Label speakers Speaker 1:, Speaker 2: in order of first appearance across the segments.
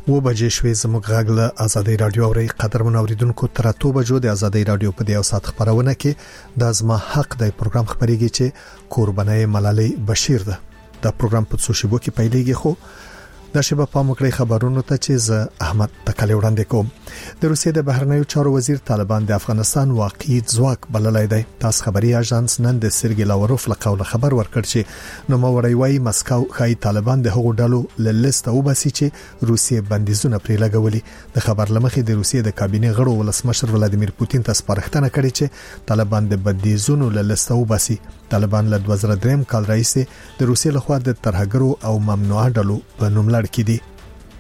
Speaker 1: و بجې شوې زموږ غږ له ازادي رادیو اوري قدرمن اوریدونکو تر 2 بجو د ازادي رادیو په دیو سات خبرونه کې د ازما حق د پروګرام خبريږي چې قربانای ملالۍ بشیر ده دا پروګرام په سوشيبو کې پیلېږي خو د شبه پامکړې خبرونو ته چې ز احمد تکلی وړاندې کوم د روسیې د بهرنیو چارو وزیر طالبان د افغانستان واقعي ځواک بللای دی تاسو خبري اژانس نن د سرګي لاوروف له قوله خبر ورکړ چې نو موري وای مسکو خای طالبان د هغو ډلو للیسته وباسي چې روسیې بندیزونه پرې لګولي د خبر لمخې د روسیې د کابینه غړو ولسمشر ولادیمیر پوتین ته سپارښتنه کړې چې طالبان د بندیزونو للیسته وباسي طالبان له 2003 کال راهیسې د روسیې لخوا د ترهګرو او ممنوعه ډلو په نوم کې دي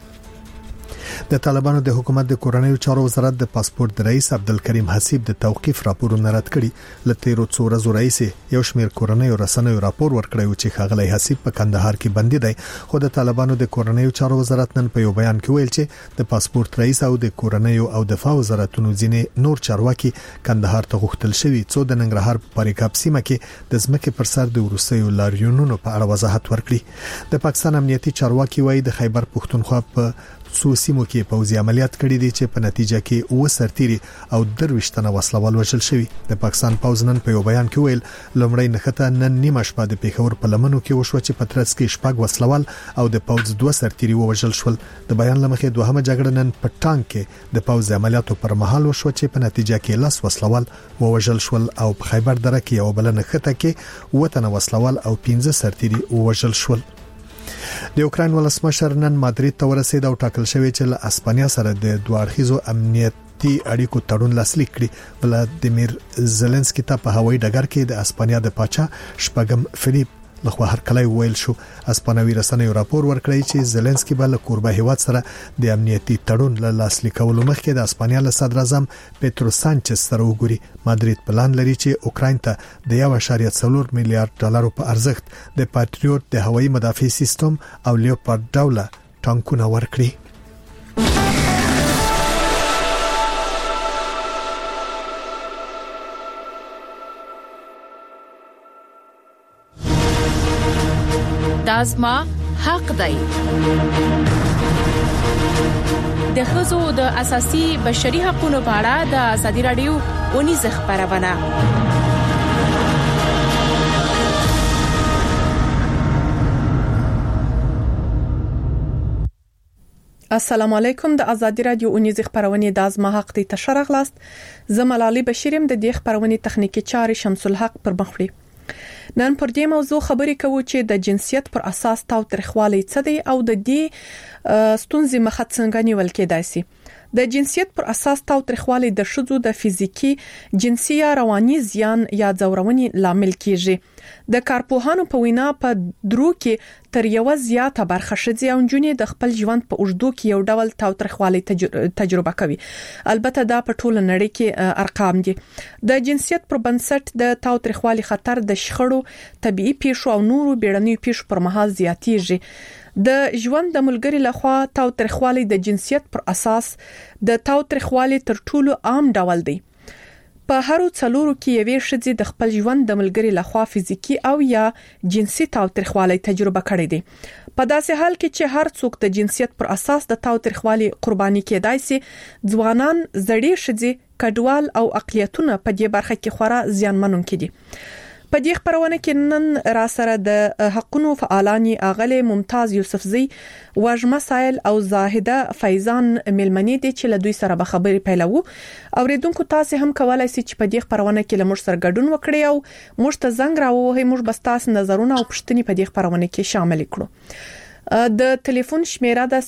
Speaker 1: د طالبانو د حکومت د کورنیو چارو وزارت د پاسپورت د رئیس عبدالکریم حسیب د توقيف راپورونه رد کړي لته څو ورځې رئیس یو شمیر کورنیو رسنیو راپور ورکړی چې خاغلی حسیب په کندهار کې بندي دی خو د طالبانو د کورنیو چارو وزارت نن په یو بیان کې ویل چې د پاسپورت رئیس او د کورنیو او دفاع وزارتونو ځینې نور چارواکي کندهار ته غوښتل شوی څو د ننګرهار په پاریکاب سیمه کې د ځمکې پر سر د ورسېو لاریونونو په اړه وضاحت ورکړي د پاکستان امنیتي چارواکي وایي د خیبر پښتونخوا په څو سیمو کې پوځي عملیات کړي دي چې په نتیجه کې و سرتيري او درويشتنه وسلوال وژل شوی د پاکستان پوځ نن په یو بیان کې ویل لومړی نخته نن نیمه شپه د پیښور په لمنو کې وشو چې پترڅ کې شپږ وسلوال او د پوځ دوه سرتيري وژل شول د بیان لمخې دوهمه جګړه نن په ټانک کې د پوځ عملیاتو پر مهال وشو چې په نتیجه کې لاس وسلوال وژل شول او په خیبر دره کې یو بل نخته کې وطن وسلوال او 15 سرتيري وژل شول د یوکرين ولسمشر نن مادرید ته ورسید او ټاکل شوی چې له اسپانیا سره د دوارخیزو امنیتي اړیکو تړون لاسلیک کړي ولادیمیر زيلنسکي ته په هوایي ډګر کې د اسپانیا د پاچا شپږم فلیپ لخوا هرکلی ویل شو اسپانوي رسنیو راپور ورکړی چې زيلنسکي بل کوربه هیواد سره د امنیتي تړون له لاسلیکولو مخکې د اسپانیا له صدر اعظم پیټرو سانچز سره وګوري مادرید پلان لري چې اوکرين ته د 1.4 میلیارډ ډالر په ارزښت د پاتریوټ د هوایي مدافع سیستم او لیوپارډ ډوله ټانکونه ورکړي
Speaker 2: دازما حق دی د ښځو د اساسي بشري حقوقو په اړه د ازادي رادیو ونیز خبرونه السلام علیکم د ازادي رادیو ونیز خبرونه د ازما حق دی تشرغلاست زملالي بشیرم د دې خبرونه تخنیکی چاري شمس الحق پر مخړي نن پر دې موضوع خبرې کوو چې د جنسیت پر اساس تاوتریخوالی څه دی او د دې ستونزې مخه څنګه نیول کېدای شي د جنسیت پر اساس تاوتریخوالی د شذو د فزیکی جنسي یا رواني زیان یا ځورونې لامل کیږي د کارپوهانو په وینا په درو کې تر یو زیاته برخه شذي او جنې د خپل ژوند په اوږدو کې یو ډول تاوتریخوالی تجربه کوي البته دا په ټوله نړۍ کې ارقام دي د جنسیت پر بنسټ د تاوتریخوالی خطر د شخړو طبيعي پیښو او نورو بیړنیو پیښو پر مهال زیاتیږي د ژوند د ملګری لخوا تاوتریخوالی د جنسیت پر اساس د تاوتریخوالی تر ټولو عام ډول دی په هرو څلورو کې یوې شذي د خپل ژوند د ملګری لخوا فزیکی او یا جنسي تاوتریخوالی تجربه کړې دي په داسې حال کې چې هر څوک د جنسیت پر اساس د تاوتریخوالی قرباني کېدای شي ځوانان زړې شذي کډوال او اقلیتونه په دې برخه کې خورا زیانمنونکي دي په دې خبرونه کې نن را سره د حقونو فعالانی اغله ممتاز یوسفزی واجمه سایل او زاهده فیضان ملمنی دي چې له دوی سره به خبرې پیلوو اوریدونکو تاسو هم کولای شئ چې په دې خبرونه کې له موږ سره ګډون وکړئ او موږ ته زنګ راووهئ موږ به تاسو نظرونه او پوښتنې په دې خبرونه کې شامل کړو د ټلیفون شمیره د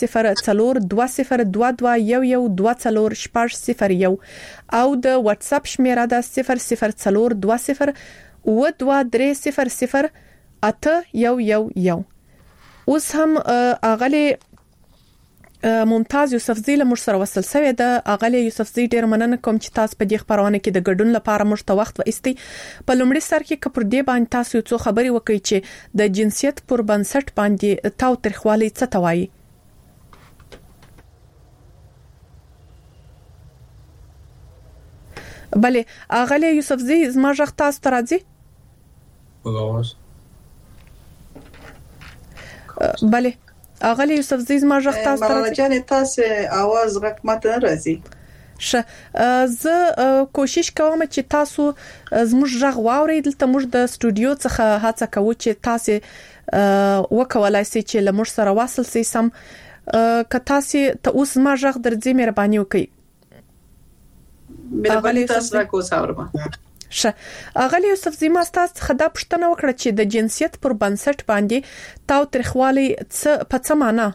Speaker 2: 0042221124 او د واتس اپ شمیره د 0020 و2300 811 اوس هم اغلی ممتاز یوسفزی له مر سره وصل شوی د اغلی یوسفزی ډیر مننه کوم چې تاسو په دې خبرونه کې د ګډون لپاره مشته وخت وایستي په لومړي سر کې کپر دی باندې تاسو څو خبري وکړي چې د جنسیت پر بنسټ باندې تاوتریخوالی څه توایي بله اغلی یوسفزی زما ژغ تاسو ته راځي بله اغلی یوسفزي زما ژغ تاسو ته
Speaker 3: ملاله جان تاسو आवाज غږ ماته راځي.
Speaker 2: زه کوشش کوم چې تاسو زموږ ژغ واورئ. دلته موږ د استودیو څخه هڅه کوو چې تاسو وکولای شئ چې لمر سره واصل شئ سم. که تاسو ته اوس ما ژغ درځي مهرباني وکړئ.
Speaker 3: مهرباني تاسو راکوس اورم.
Speaker 2: اغلی یوسفزي ما تاسو خدا پښتنه وکړه چې د جنسیت پر بنسټ باندې تاو ترخوالي په څه معنا؟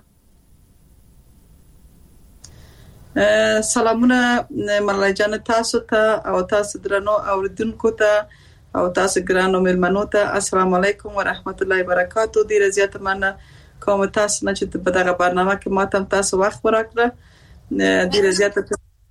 Speaker 3: سلامونه ملاله جان تاسو ته او تاسو درنو اوریدونکو ته او تاسو ګرانو مېلمنو ته السلام علیکم ورحمت الله وبرکاتو. ډیره زیاته مننه کوم تاسو نه چې په دغه برنامه کې ماته تاسو وخت ورکړه. ډیره زیاته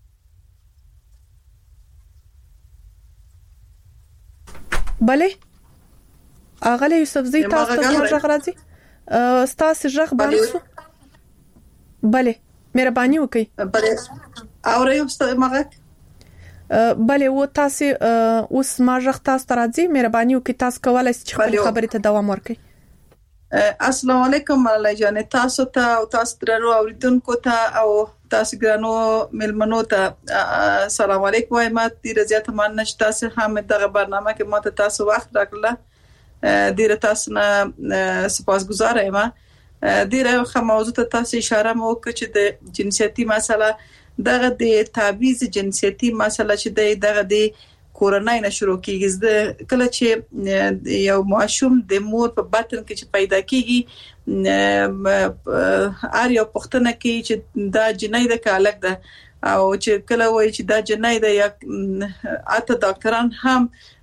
Speaker 2: بله اغلی یوسفزي تاسو ته ژغ راځي؟ تاسو ژغ باندې بله مهرباني وکړئ.
Speaker 3: بله اورئ استاد مغه
Speaker 2: بله و تاسو اوس ما ژغ تاسو ته راځي؟ مهرباني وکړئ تاسو کولای شئ خپل خبرې ته دوام ورکړئ.
Speaker 3: السلام علیکم ملاله جان تاسو ته او تاسو درنو اوریدونکو ته او تاسو ګرانو مېلمنو ته السلام علیکم وایم. ډیره زیاته مننه چې تاسو هم دغه برنامه کې ماته تاسو وخت راکړل. ډیره تاسو نه سپاسګزار یم. ډیره ښه موضوع ته تاسو اشاره مو وکړه چې د جنسیتي مسله دغه د تعویض جنسیتي مسله چې دغه د کورنۍ نه شروع کیږي. کله چې یو ماشوم د مور په بطن کې چې پیدا کیږي ار یو پښتنه کې چې دا جنۍ د کالک ده او چې کله وایي چې دا جنۍ ده یا اته ډاکټران هم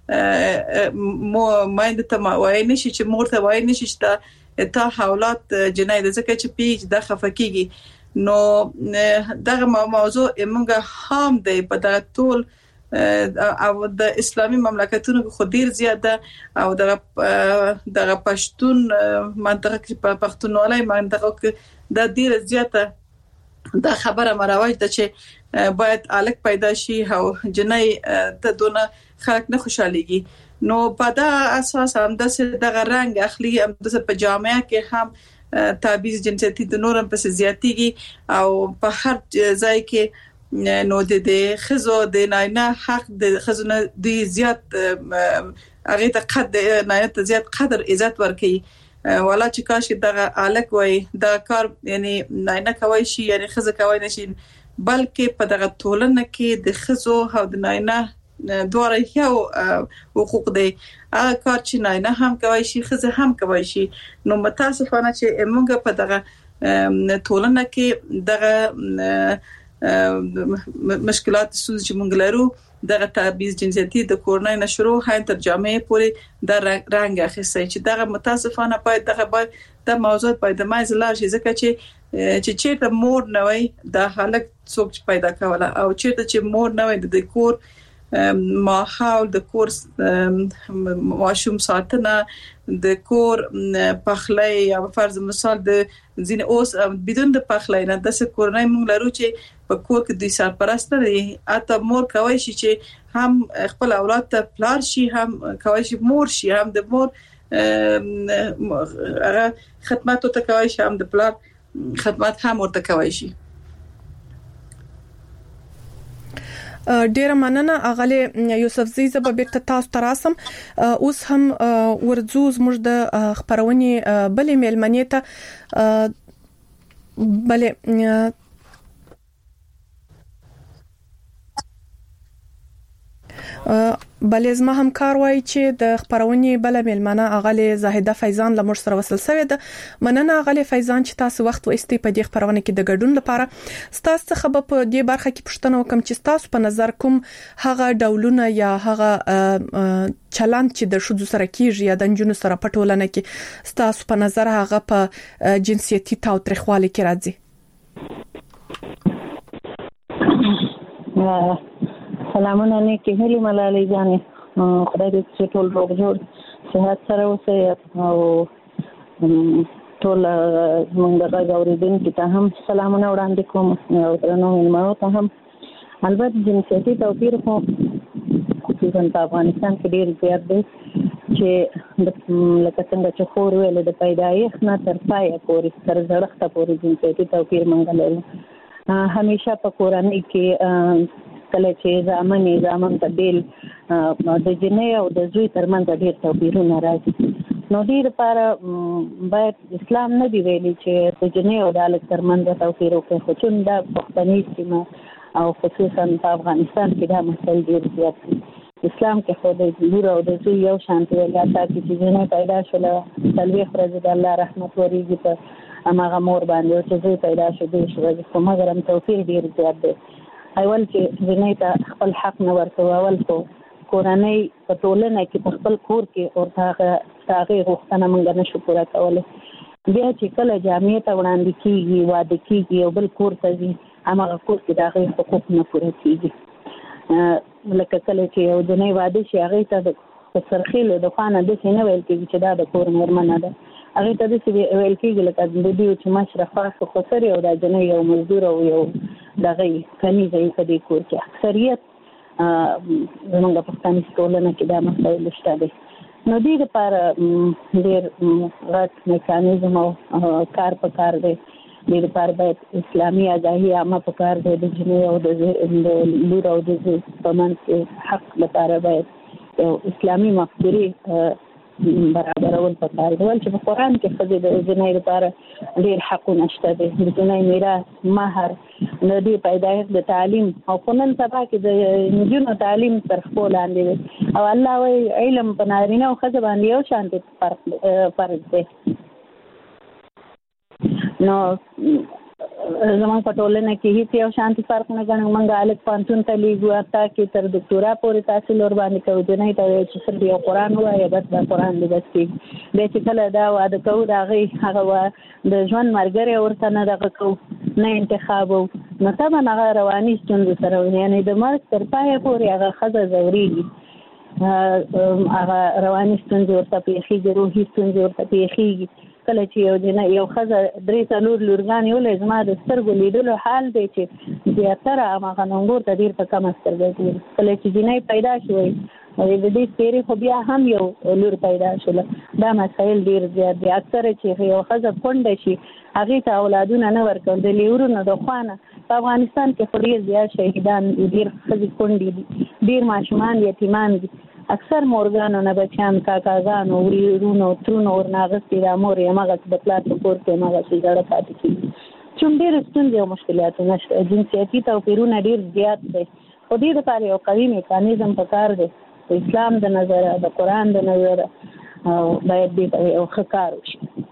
Speaker 3: مایند ته وایي نشي چې مور ته وایي نشي چې تا حالات جنۍ ده ځکه چې پیج د خفقېږي. نو دغه موضوع موږ هم د په ټول او د اسلامي مملکتونو خو ډیر زیاته او دغه پښتون منطقه کې په پښتونولۍ منطقه کې د ډیر زیاته د خبره مروج ده چې باید الک پیدا شي او جنۍ ته دونه خلک نه خوشاليږي. نو په دا اساس هم دغه رنگ اخلي هم د په جامعه کې هم تعویض جنسیتي د نورم په زیاتیږي او په هر ځای کې نو د خزو د ناینه حق د خزونه د زیات هغه ته ناینه ته زیات قدر عزت ورکي. ولا چې کاش دغه الک وای دا کار یعنی ناینه کوي شي یعنی خزه کوي نشي بلکې په دغه ټولنه کې د خزو او د ناینه دوه یو حقوق دی. هغه کار چې ناینه هم کوي شي خزه هم کوي شي. نو متاسفانه چې موږ په دغه ټولنه کې دغه مشکلات چې موږ لرو دغه تعویض جنسیتي د کورنۍ نشرو هاي ترجمه پورې د رنګ اخیسته چې دغه متاسفانه باید د موضوع باید د مایز لار شي ځکه چې چیرته مور نه وي د حالت څوک پیدا کوله او چیرته چې مور نه وي د کور ماحول د کور ماشوم ساتنه د کور پخلی یا فرض مثال د ځین اوس بدون د پخلی نه د کورنۍ موږ لرو چې په کور کې د سرپرست لري اته مور کوي چې هم خپل اولاد ته پلار شي هم کوي چې مور شي هم د مور هغه خدمت ته کوي شي هم د پلار خدمت هم ورته کوي شي.
Speaker 2: ډیره مننه اغلی یوسفزي زبر بیرته تاسو تراسم. اوس هم ورځو زموږ د خبرونې بلې مېلمنې ته بلې بلې زما همکار وایي چې د خبرونې بل مېلمنه اغلی زاهده فیضان لمر سره وصل شوی ده. مننه اغلی فیضان چې تاسو وخت وایستئ په دې خبرونه کې د ګډون لپاره. تاسو څخه په دې برخه کې پوښتنه وکم چې تاسو په نظر کوم هغه ډولونه یا هغه چلند چې د شذو سره کیږي یا د جنونو سره په ټولنه کې تاسو په نظر هغه په جنسیتي تاوتریخوالي کې راځي؟
Speaker 4: سلامونه نیکی هلی ملاله جانې خدای دې چې ټول روغ جوړ صحت سره اوسئ او ټول موږ د غږ اورېدونکو ته هم سلامونه وړاندې کوم او درنو مېلمنو ته هم. البته جنسیتي توپیر خو په افغانستان کې ډېر زیات دی چې لکه څنګه چې خور ویل د پیدایښت نه تر پایه پورې تر زړښت پورې جنسیتي توپیر موږ لرو. همیشه په کورنۍ کې کله چې زامن ته بیل د جنۍ او د زوی ترمنځ ډېر توپیرونه راځي. نو دې لپاره باید اسلام نه دی ویلي چې د جنۍ او د هلک ترمنځ توپیر وکړي، خو چون دا پښتني سیمه او خصوصا په افغانستان کې دا مسایل ډېر زیات دي. اسلام کې خو د لور او د زوی یو شان دی، حتی چې جنۍ پیدا شوله 40 ورځې د الله رحمت ورېږي په هماغه مور باندې، او چې زوی پیدا شو 10 ورځې، خو مګر هم توپیر ډېر زیات دی. اول چې جنۍ ته خپل حق نه ورکوي، اول خو کورنۍ په ټولنه کې په خپل کور کې او هغه غوښتنه موږ نشو پوره کولی. بیا چې کله جامعې ته وړاندې کېږي، واده کېږي او بل کور ته ځي، هماغه کور کې د هغې حقوق نه پوره کېږي. لکه کله چې یو جنۍ واده شي، هغې ته د سرخیلو د خوا نه داسې نه ویل کېږي چې دا د کور مېرمنه ده، هغې ته داسې ویل کېږي لکه د دې چې مشره خاص خسر او د جنۍ یو مزدور او یو دغه کنیزه یې په دې کور کې. اکثریت زموږ پښتني ټولنه کې دا مسایل شته دي. نو دې لپاره ډېر غټ میکانیزم او کار په کار دی. دې لپاره باید اسلامي آګاهي عامه په کار دی. د جنۍ او د لور او د زوی په منځ کې حق لپاره باید یو اسلامي مفکورې برابرول په کار دی. ول چې په قرآن کې ښځې د جنۍ لپاره ډېر حقونه شته دي، د جنۍ میراث، مهر، د دې پیدایښت، د تعلیم، او خو نن سبا کې د نجونو تعلیم تر پښو لاندې دی. او الله وایي علم په نارینه او ښځه باندې یو شان فرض دی. نو زموږ په ټولنه کې هیڅ یو شانتي فرق نه ګڼو. موږ هلک پوهنتون ته لیږو، حتی کې تر دکتورا پورې تحصیل ورباندې کوو. جنۍ ته وایي چې صرف یو قرآن ووایه، بس دا قرآن دې بس کېږي. بیا چې کله دا واده کوو، د هغې هغه د ژوند ملګری ورته نه دغه کوو، نه انتخابو، نو طبعا هغه رواني ستونزو سره یعنې د مرګ تر پایه پورې هغه ښځه ځورېږي، هغه رواني ستونزې ورته پېښېږي، روحي ستونزې ورته پېښېږي. کله چې یو ښځه 3-4 لورګانې ولري، زما د سترګو لیدلو حال دی چې زیاتره هماغه ننګور ته ډېر په کمه سترګه ګوري. کله چې جنۍ پیدا شوی، د دې سپېرې خو بیا هم یو لور پیدا شوله. دا مسایل ډېر زیات دي. اکثره چې یو ښځه کونډه شي، هغې ته اولادونه نه ورکول د لیورونو د خوا نه. په افغانستان کې خو ډېر زیات شهیدان دي، ډېر ښځې کونډې دي، ډېر ماشومان یتیمان دي. اکثر مورګانو نه بچیان، کاکاګانو، ورونو، ترونو ورنه اغوستي، دا مور یې هماغسې د پلار په کور کې هماغسې زړه پاتې کېږي. چون ډېرې ستونزې او مشکلاتونه شته، جنسیتي توپیرونه ډېر زیات دی. خو دې لپاره یو قوي میکانیزم په کار دی، د اسلام د نظره، د قرآن د نظره باید دې ته یو ښه کار وشي.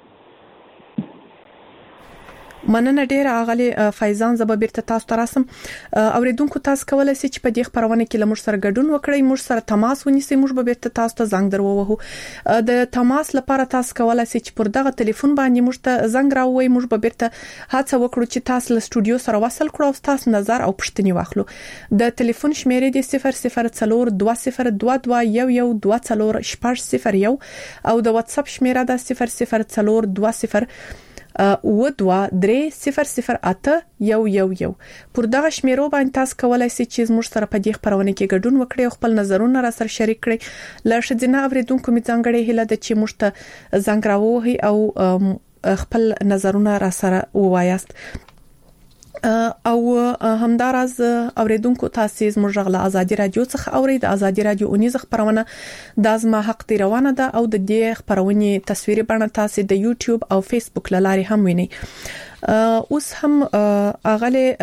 Speaker 2: مننه ډیره اغلی فیضان. زه به بیرته تاسو ته راسم. اوریدونکو تاسو کولای شئ چې په دې خبرونه کې لمر سره ګډون وکړئ، موږ سره تماس ونیسئ، موږ به بیرته تاسو ته زنګ درووهو. د تماس لپاره تاسو کولای شئ چې پر دغه ټلیفون باندې موږ ته زنګ راووي. موږ به بیرته هڅه وکړو چې تاسو له سټوډیو سره وصل کړو او تاسو نظر او پوښتنې واخلو. د ټلیفون شمیرې د 0042021124 او د واتس اپ شمیره د 0042 و23008111. پر دغه شمیرو باندې تاسو کولای شئ چې زموږ سره په دې خبرونه کې ګډون وکړئ او خپل نظرونه را سره شریک کړئ. له ښځینه اوریدونکو می څنګه هیله ده چې موږ ته زنګ راووهي او خپل نظرونه را سره ووایاست. او همداراز اوریدونکو تاسو زموږ غلا ازادي رادیو څخه اورید. ازادي رادیو اونیز خبرونه د ازما حق دی روانه ده او د دې خبرونه تصویري بڼه تاسو د یوټیوب او فیسبوک لاري هم وینئ. اوس هم اغله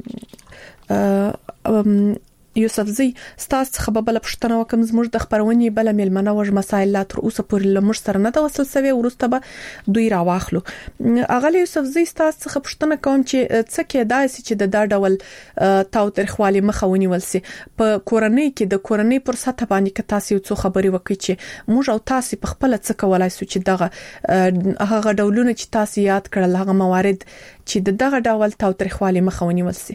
Speaker 2: یوسف زی ستاسو خبر بل پښتنه وکم زموږ د خبرونې بل ملمنه وژ مسائل لا تر اوسه پورې لمر سره نه د وصل سوي ورسته به دوی راواخلو. اغلی یوسف زی ستاسو پښتنه کوم چې څه کې داسې چې د دا ډول تاو ترخوالي مخاوني ولسي په کورنۍ کې د کورنۍ پر سطح باندې که تاسو څو خبري وکړي چې موږ او تاسو په خپل څه کولای شو چې دغه هغه ډولونه چې تاسو یاد کړل هغه موارد چې دغه ډول تاو ترخوالي مخاوني ولسي.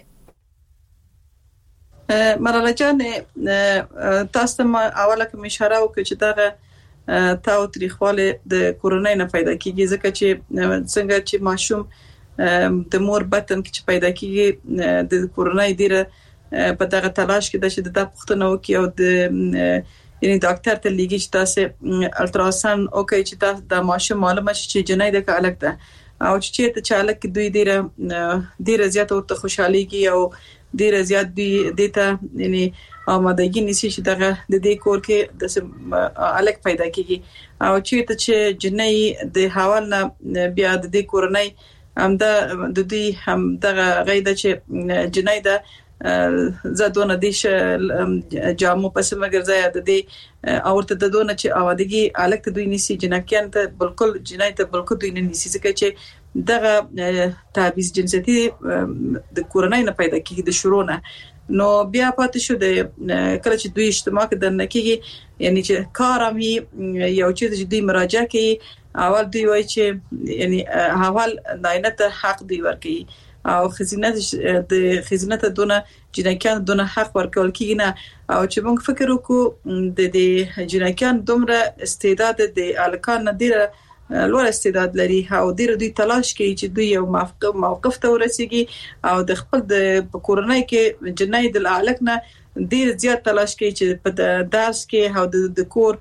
Speaker 3: مراله جان تاسو ما اوله کوم اشاره وکړه چې دا تاو تاریخواله د کورونای نه پیدا کیږي ځکه چې څنګه چې ماشوم د مور بطن کې پیدا کیږي د کورونای ډیره په دغه تلاش کې د پښتنو کې او د یعنی ډاکټر ته لګی چې تاسو الټراساوند او کوي چې تاسو د ماشه معلومه شي چې جنۍ د کالک ده او چې ته چالک دوی ډیره زیات او ته خوشحالي کی او ډیره زیات دوی دته یعنی آمادګي نشي چې دغه د دې کور کې د الک پیدا کیږي او چې جنۍ د حواله بیا د دې کورنۍ هم د دې هم دغه غیده چې جنۍ د زادونه د جامو پس مګرځي د دې اورته د دونه چې اوادګي الک ته دوی نشي جنکیان ته بالکل جنۍ ته بالکل دوی نه نشي ځکه چې دغه تعویض جنسيتي د کورنۍ نه پیدا کیږي د شروع نه نو بیا پاتې شو د کله چې دوی اجتماع کې د نکیږي یعنی چې کارامي یو چې دوی مراجعه کوي اول دوی وایي چې یعنی اول ناینه ته حق دی ورکي او خزینه ته دونه جنکیان دونه حق ورکول کیږي نه او چې موږ فکر وکړو د جنکیان دومره استعداد د الکان ډیره لوړ استعداد لري او دوی تلاش کوي چې دوی یو موقف ته ورسیږي او د خپل د کورنۍ کې جنۍ د الک نه ډیر زیات تلاش کوي چې په درس کې او د کور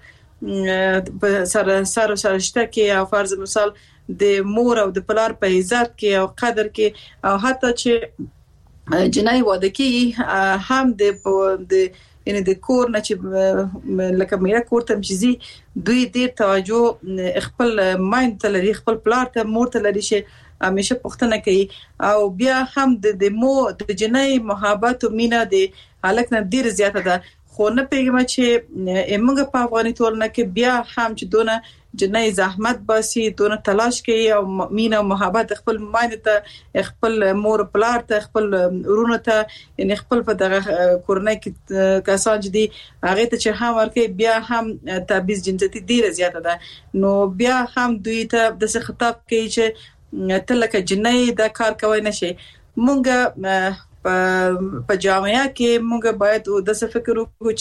Speaker 3: سره شته کې او فرض مثال د مور او د پلار په عزت کې او قدر کې او حتی چې جنۍ واده کې هم د یعنی د کور نه چې لکه مې کور ته مشي دوی ډیر توجه خپل مایند ته لري خپل پلار ته مور ته لري چې همیشه پښتنه کوي او بیا هم د مو د جنۍ محبت او مینا د الک نه ډیر زیاته ده خو نه پیغام چې موږ په افغاني ټولنه کې بیا هم چې دونه جنۍ زحمت باسي دونه تلاش کوي او مینا او محبت خپل مایند ته خپل مور پلار ته خپل ورونه ته یعنی خپل په دغه کورنۍ کې کسان دي هغه ته چې هم ورکه بیا هم تعویض جنسيتي ډیره زیاته ده نو بیا هم دوی ته د خطاب کوي چې تلکه جنۍ دا کار کوي نشي مونږ په جامعه کې موږ باید د څه فکر وکړو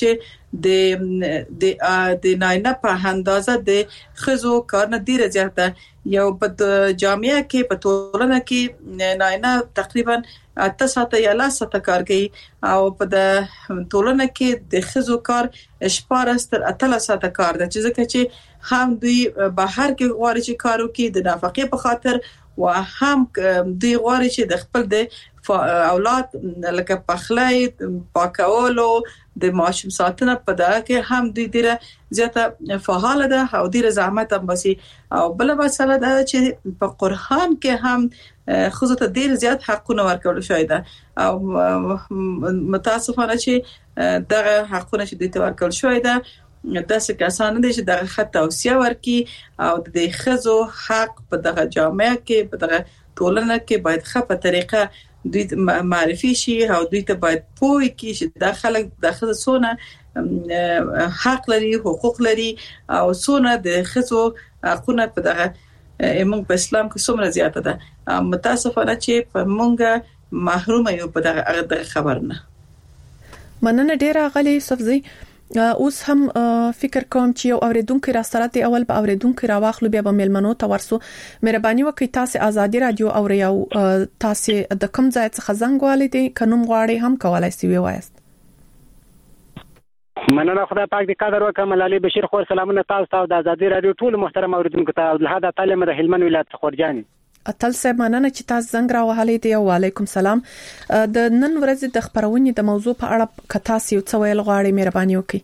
Speaker 3: چې د ناینه په اندازه د خزو کار نه ډیره زیاته یو په جامعه کې په ټولنه کې ناینه تقریبا 8 ساعته یا 10 ساعته کار کوي او په د ټولنه کې د خزو کار 14 تر 18 ساعته کار ده چې ځکه چې هم دوی بهر کې غواړي چې کار وکړي د نفقې په خاطر او هم دوی غواړي چې د خپل د اولاد لکه پخلی پاکولو د ماشوم ساتنه په دغه کې هم دوی ډیره زیاته فعال ده او ډیره زحمت هم باسي او بل مسله ده چې په قرآن کې هم خصوصا ته ډیر زیات حقونه ورکول شوی ده او متاسفانه چې دغه حقونه چې دوی ته ورکول شوی ده داسې کسان دي چې دغه خط توصیه ورکي او د خزو حق په دغه جامعه کې په دغه ټولنه کې باید خپه طریقه دوی معرفي شي او دوی ته باید پوي کې چې د خلک د خزو سونه حق لري حقوق لري او سونه د خزو حقونه په دغه موږ په اسلام کې څومره زیاته ده متاسفانه چې په موږ محروم یو په دغه خبرنه
Speaker 2: مننه ډیره غلي صفزي اوس هم فکر کوم چې یو اوریدونکو را سره دی اول به اوریدونکو را واخلو بیا به ملمنو ته ورسو مهرباني وکړئ تاسو آزادي رادیو او یو تاسو د کوم ځای څخه زنګ والدي کنوم غواړي هم کولای شئ وایست
Speaker 5: مننه خدای پاک دې قدر وکړه ملالي بشیر خو سلامونه تاسو ته د آزادي رادیو ټول محترم اوریدونکو ته عبدالحد تعلیم د هلمند ولایت خورجاني
Speaker 2: اتل صاحب مننه چې تاسو زنګ را وهلې دی وعلیکم سلام د نن ورځې د خبرونې د موضوع په اړه کتا سی او څویل غواړي مهرباني وکړئ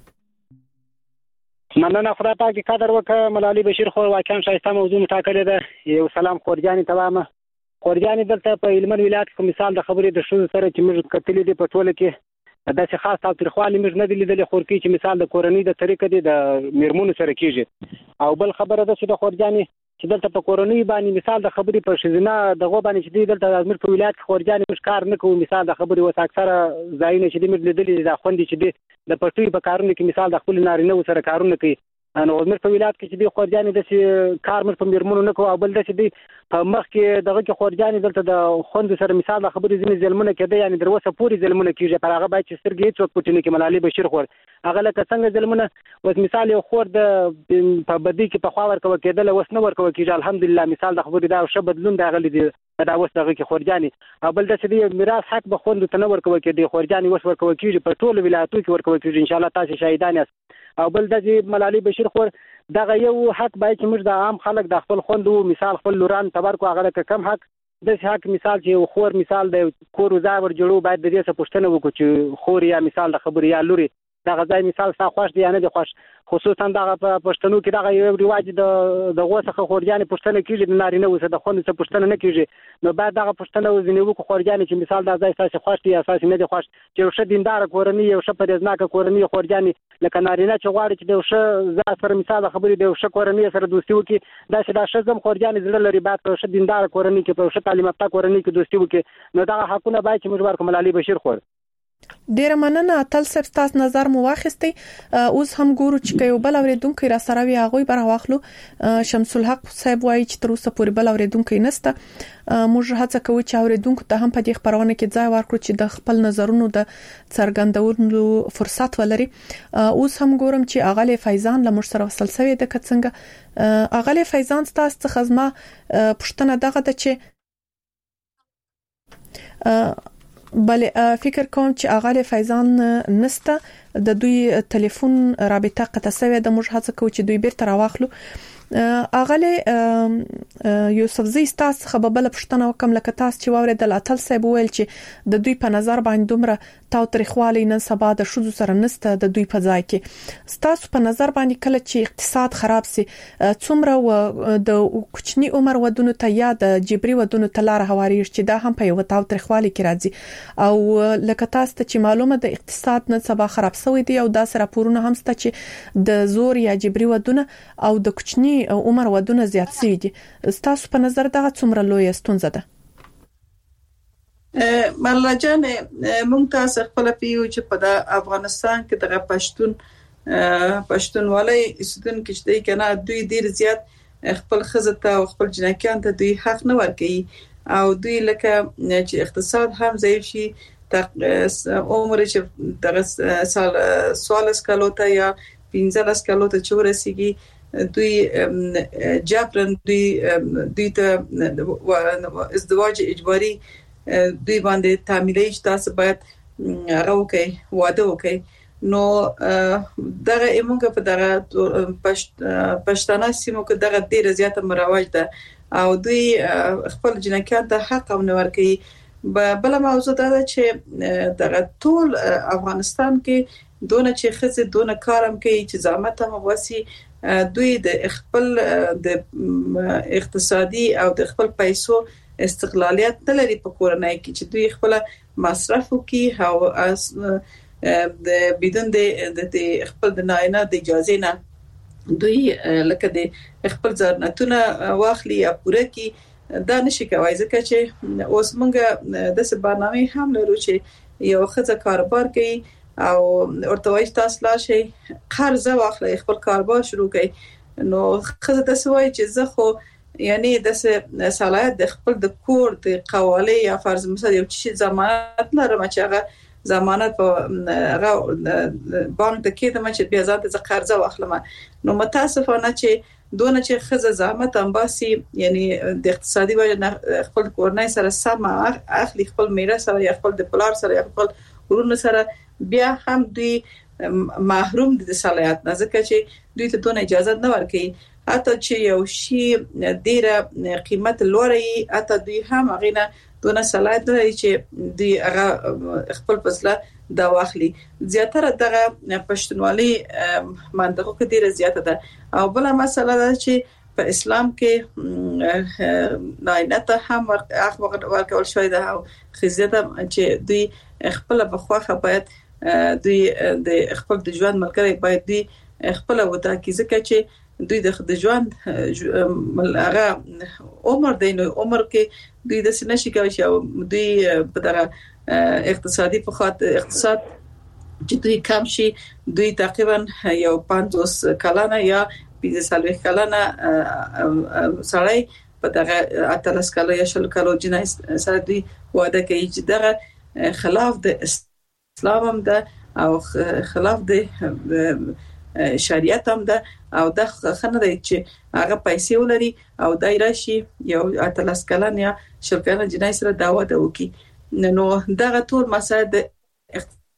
Speaker 5: مننه خدای پاک دې قدر وکړه ملالي بشیر خو واقعا شایسته موضوع مټاکلې ده یو سلام خورجاني تمامه خورجاني دلته په هلمند ولایت کې مثال د خبرې د شوز سره چې موږ کتلې دي په ټوله کې داسې خاص او ترخوالي موږ نه دي لیدلې خورکی چې مثال د کورنۍ د طریقې دي د میرمنو سره کیږي او بل خبره ده چې د خورجاني چې دلته په کورنۍ باندې مثال د خبرې په شزنه دغه باندې چې دلته د امیر په ولایت کې خورجاني مشکار نه کوي مثال د خبرې وس اکثره ځایونه چې د لیدلې د خوندې چې د پټوي په کارونه کې مثال د خپل نارینه سره کارونه کوي نو امیر په ولایت کې چې د خورجاني د کار مر په میرمنو نه کوي او بل د چې په مخ کې دغه کې خورجاني دلته د خوند سره مثال د خبرې ځینې ظلمونه کېده یعنی دروسه پوری ظلمونه کیږي پر هغه باید چې سترګې څوک پټنه کې ملالي بشیر خور هغه لکه څنګه ظلمونه وس مثال یو خور د په بدی کې په خوا ورکو کېدل وس نه ورکو کېږي الحمدلله مثال د خبرې دا شب بدلون دا غلي دي دا وس دغه کې خورجاني او بل د چې میراث حق به خوند ته نه ورکو کېږي خورجاني وس ورکو کېږي په ټول ولایتونو کې ورکو کېږي ان شاء الله تاسو شاهدان یاست او بل د ملالۍ بشیر خور دغه یو حق باید چې موږ د عام خلک د خپل خوندو مثال خپل لوران تبرکو هغه کم حق د حق مثال چې خور مثال د کور وزاور جوړو باید د دې څه پوښتنه وکړو چې خور یا مثال د خبر یا لوري دغه ځای مثال ستا خوښ دی یا نه دی خوښ خصوصا دغه په پښتنو کې دغه یو رواج د غوسه خورجانې پښتنه کیږي د نارینه وسه د خوند څه پښتنه نه کیږي نو بعد دغه پښتنه وزنی وکړو خورجانې چې مثال دا ځای تاسو خوښ دی اساس نه دی خوښ چې یو شه دیندار کورنۍ یو شه پرېزناک کورنۍ خورجانې لکه نارینه چې غواړي چې یو شه ځا سره مثال خبرې دی یو شه کورنۍ سره دوستي وکړي دا چې دا شه زم خورجانې زړه لري بعد یو شه دیندار کورنۍ کې په شه تعلیم یافته کورنۍ کې دوستي وکړي نو دغه حقونه باید چې موږ ورکو ملالۍ بشیر خور
Speaker 2: ډیر مننه اتل صاحب تاسو نظر مو واخیستي اوس هم ګورو چې یو بل اوریدونکو را سره وی هغه بر واخلو شمس الحق صاحب وایي چې تر اوسه پورې بل اوریدونکو نشته موږ هڅه کوو چې اوریدونکو ته هم په دې خبرونه کې ځای ورکړو چې د خپل نظرونو د څرګندولو فرصت ولري اوس هم ګورم چې اغاله فیضان له موږ سره وصل شوی د کڅنګ اغاله فیضان تاسو څخه زما پښتنه دغه د چې بله فکر کوم چې اغاله فیضان نسته د دوی ټلیفون رابطه قطع شوی د موږ هڅه کوو چې دوی بیرته راواخلو اغاله یوسفزی تاسو خبربل پښتنه وکم لکه تاسو چې ووره د اتل صاحب ویل چې د دوی په نظر باندې دومره تاو تاریخوالي نن سبا د شذو سره نسته د دوی په ځای کې تاسو په نظر باندې کله چې اقتصاد خراب سي څومره د کوچنی عمر ودونو ته یا د جبري ودونو ته لار هواري چې دا هم په یو تاو تاریخوالي کې راځي او لکه تاسو ته چې معلومه د اقتصاد نن سبا خراب شوی دی او دا سره پورونه هم ست چې د زور یا جبري ودونه او د کوچنی عمر ودونه زیات شوی دي تاسو په نظر دا څومره لوی ستونزه ده
Speaker 3: مله جان ممتاز خپل پیو چې په افغانستان کې د پښتونولۍ سودن کې چې کنه دوی ډیر زیات خپل خزته او خپل جنکیان ته دوی حق نه ورکړي او دوی لکه چې اقتصاد هم ضعیف شي عمر چې د سال 16 کالو ته یا 15 کالو ته چورسيږي دوی جبرن دوی ته ازدواج اجباري دوی باندې تعمیلي تاسو باید راوکي واده وکي نو دغه ایمونګه په دغه پښتانه سیمو کې دغه ډیر زیاته مروج ده او دوی خپل جنکیان ته حق او نور کوي بل موضوع دا چې دغه ټول افغانستان کې دونه چې خزه دونه کارم کوي چې زحمت هم واسي دوی د خپل د اقتصادي او د خپل پیسو استقلالیت تلري په کورنۍ کې چې دوی خپل مصرف کوي او د بدون د خپل د ناینه د اجازه نه دوی لکه د خپل ځانتونه واخلي یا پوره کی دا نشي کوي ځکه چې اوس مونږه د برنامه هم لرو چې یو خزه کاروبار کوي او ورته وایي تاسو لا شي قرض واخلئ خپل کاروبار شروع کړئ نو خزه تاسو وایي چې زه خو یعنی د صلاحیت د خپل د کور د قواله یا فرض مثلا یو چې ضمانت لرم چې هغه ضمانت په بانک د کې د چې بیا ځان ته قرض واخلم نو متاسفانه چې دونه چې خزه زحمت انباسي یعنی د اقتصادي وجه خپل کورنۍ سره سم اخلي خپل میراث سره یا خپل د پلار سره یا خپل ورونه سره بیا هم دوی محروم دي د صلاحیت نه ځکه چې دوی ته دونه اجازه نه ورکړي حتی چې یو شی ډیره قیمت لوري حتی دوی هم غینه دونه صلاحیت لري چې دوی هغه خپل فصله دا واخلي زیاتره دغه پښتونولي منطقه کې ډیره زیاته ده او بل مسله ده چې په اسلام کې ناینته هم ورکول شوی ده او خزیته چې دوی خپل بخواخه باید دوی د خپل د ژوند ملګری باید دوی خپل ودا کی ځکه چې دوی د ژوند هغه عمر دی نو عمر کې دوی د سنشي کوي چې دوی په دغه اقتصادي په خاطر اقتصاد چې دوی کم شي دوی تقریبا یو 50 کلانه یا 45 کلانه سړی په دغه 18 کاله یا 20 کاله جنای سره دوی واده کوي چې دغه خلاف د اسلام هم ده او خلاف د شریعت هم ده او د خنه دی چې هغه پیسې ولري او دایره شي یو 18 کلن یا 20 کلن جنای سره داوا د وکي نو دغه ټول مسائل د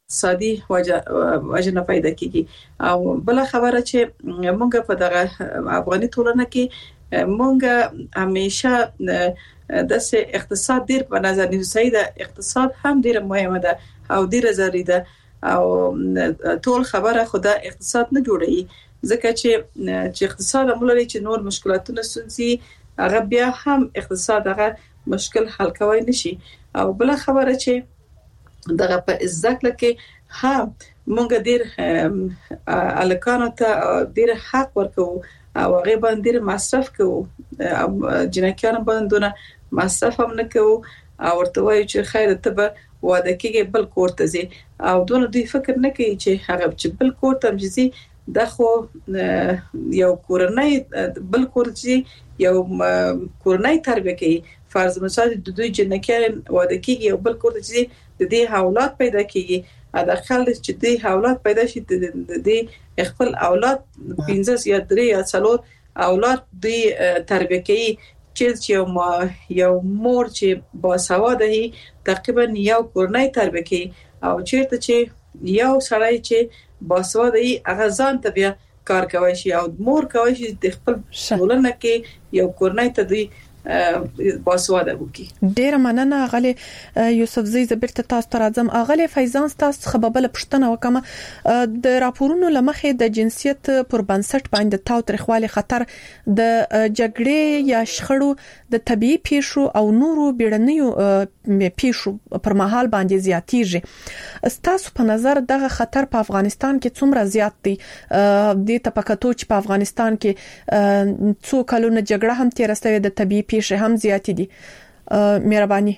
Speaker 3: اقتصادي وجه نه پیدا کیږي او بل خبره چې مونږ په دغه افغاني ټولنه کې مونږ همیشه د اقتصاد ډیر په نظر نیسي د اقتصاد هم ډیر مهمه ده او ډیر ضروري ده او ټول خبره خدا اقتصاد نه جوړي ځکه چې اقتصاد عمومي چې نور مشکلاتونه سنسي هغه بیا هم اقتصاد هغه مشکل حل کوي نشي او بل خبره چې دغه په عزت لکه ها مونږ ډیر الکانو ته ډیر حق ورکو او هغه باندې مصرف کوو جنکیان باندې مصرف هم نه کوو او ورته وایي چې خیر ته به واده کېږي بل کور ته ځي او دونه دوی فکر نه کوي چې هغه چې بل کور ته ځي د خو یو کورنۍ بل کور چې یو کورنۍ تربیه کوي فرض مثال د دوی جنکیان واده کېږي او بل کور ته ځي د دې اولاد پیدا کېږي دا خل چې دې اولاد پیدا شي د دې خپل اولاد 15 یا 3 یا 4 اولاد دې تربیه کوي چې یو مور چې باسواده هي تقریبا یو کورنۍ تربیه کوي او چیرته چې یو سړی چې باسواده هي هغه ځان ته بیا کار کوي شي او مور کوي شي د خپل ټولنه کې یو کورنۍ ته دی باسواده وکي.
Speaker 2: ډیر مننه غلي یوسف زی زبرته تاسو ته راځم اغلی فیضان تاسو خبربل پښتنه وکم د راپورونو لمخې د جنسیت پر بنسټ باندې تاوتریخوالي خطر د جګړې یا شخړو د طبيعي پیښو او نورو بیړنیو پیښو پر مهال باندې زیاتیږي. تاسو په نظر دغه خطر په افغانستان کې څومره زیات دی؟ د تپکاتو چې په افغانستان کې څو کلونه جګړه هم تیر شوې د طبيعي پیښې هم زیات دي. مهرباني.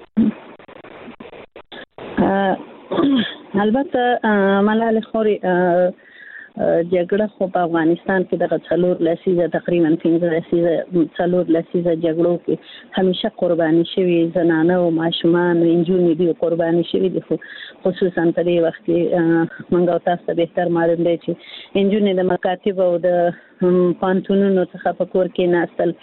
Speaker 4: البته ملال خوري جګړه خو په افغانستان کې د څلور لسیزه تقریبا 15 لسیزه څلور لسیزه جګړو کې همیشه قرباني شوي زنانه او ماشومان انجونې دي قرباني شوي دي خصوصا په دې وخت کې منګو تاسو به تر معلوم دي چې انجونې د مکاتب او د پانتونونو څخه په کور کې ناستل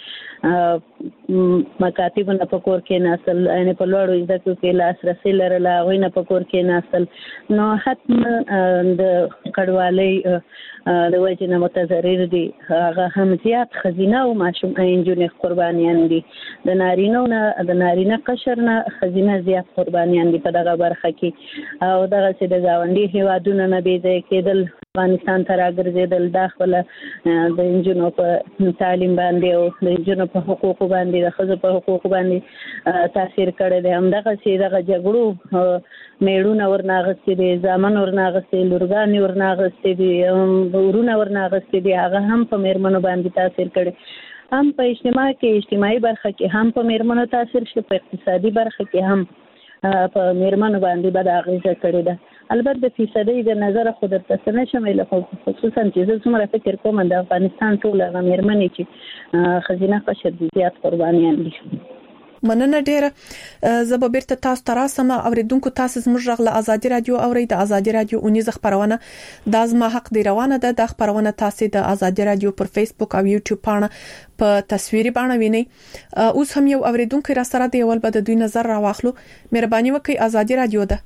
Speaker 4: مکاتبونه په کور کې ناستل ان په لوړو زده کړو کې لاسرسي لرله غوینه په کور کې ناستل نو حتما د کډوالۍ د وجه نه متضرر دي هغه هم زیات خزینه او ماشوم انجونې قربانیان دي د نارینه قشر نه خزینه زیات قربانیان دي په دغه برخه کې او دغه چې د گاونډي هیوادونو نه بي ځای کېدل افغانستان ته راګرځیدل داخله د انجونو په تعلیم باندې او د انجونو په حقوقو باندې د ښځو په حقوقو باندې تاثیر کړی دی. همدغه چې دغه جګړو میړونه ورناغستې دي ځامن ورناغستې لورګانې ورناغستې دي ورونه ورناغستې دي هغه هم په میرمنو باندې تاثیر کړی هم په اجتماعي برخه کې هم په میرمنو تاثیر شي په اقتصادي برخه کې هم په میرمنو باندې بد اغیزه کړې ده. البته د فیصدي د نظر خود درته نه شامل خصوصا چې څومره فکر کوم د افغانستان ټول غمیرمنې چې خزینه قشر زیات قربانیان دي.
Speaker 2: مننه ډیره زه به بیرته تاسو ته راسم اوریدونکو تاسو زموږ غږ له ازادي رادیو اوري د ازادي رادیو اونیز خبرونه د ازما حق دی روانه ده د خبرونه تاسو د ازادي رادیو پر فیسبوک او یوټیوب باندې په تصویري باندې ویني. اوس هم یو اوریدونکو را سره دی ول به د دوی نظر راواخلو. مهرباني وکړئ ازادي رادیو ده.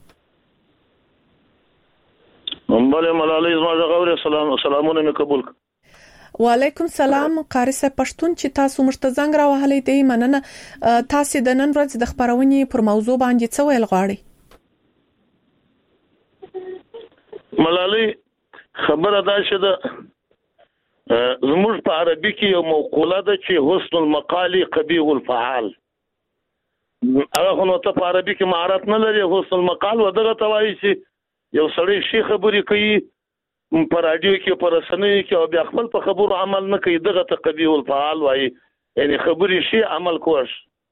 Speaker 6: بله ملالۍ زما غوړې سلامونه مې قبول.
Speaker 2: وعلیکم سلام قاری صاحب پښتون چې تاسو مشتزنګ راوهلې دی مننه. تاسو د نن ورځ د خبرونې پر موضوع باندې څه ویل غواړئ؟
Speaker 6: ملالۍ خبره دا چې د زموږ په عربي کې یو مقوله ده چې حسن المقال قبیح الفعال. هغه نو ته په عربي کې مهارت نه لري حسن المقال ودغه توایي چې یو سړی شي خبرې کوي په رادیو کې په رسنیو کې او بیا خپل په خبرو عمل نه کوي دغه ته قبیح الفعال وایي یعنی خبرې شي عمل کوش.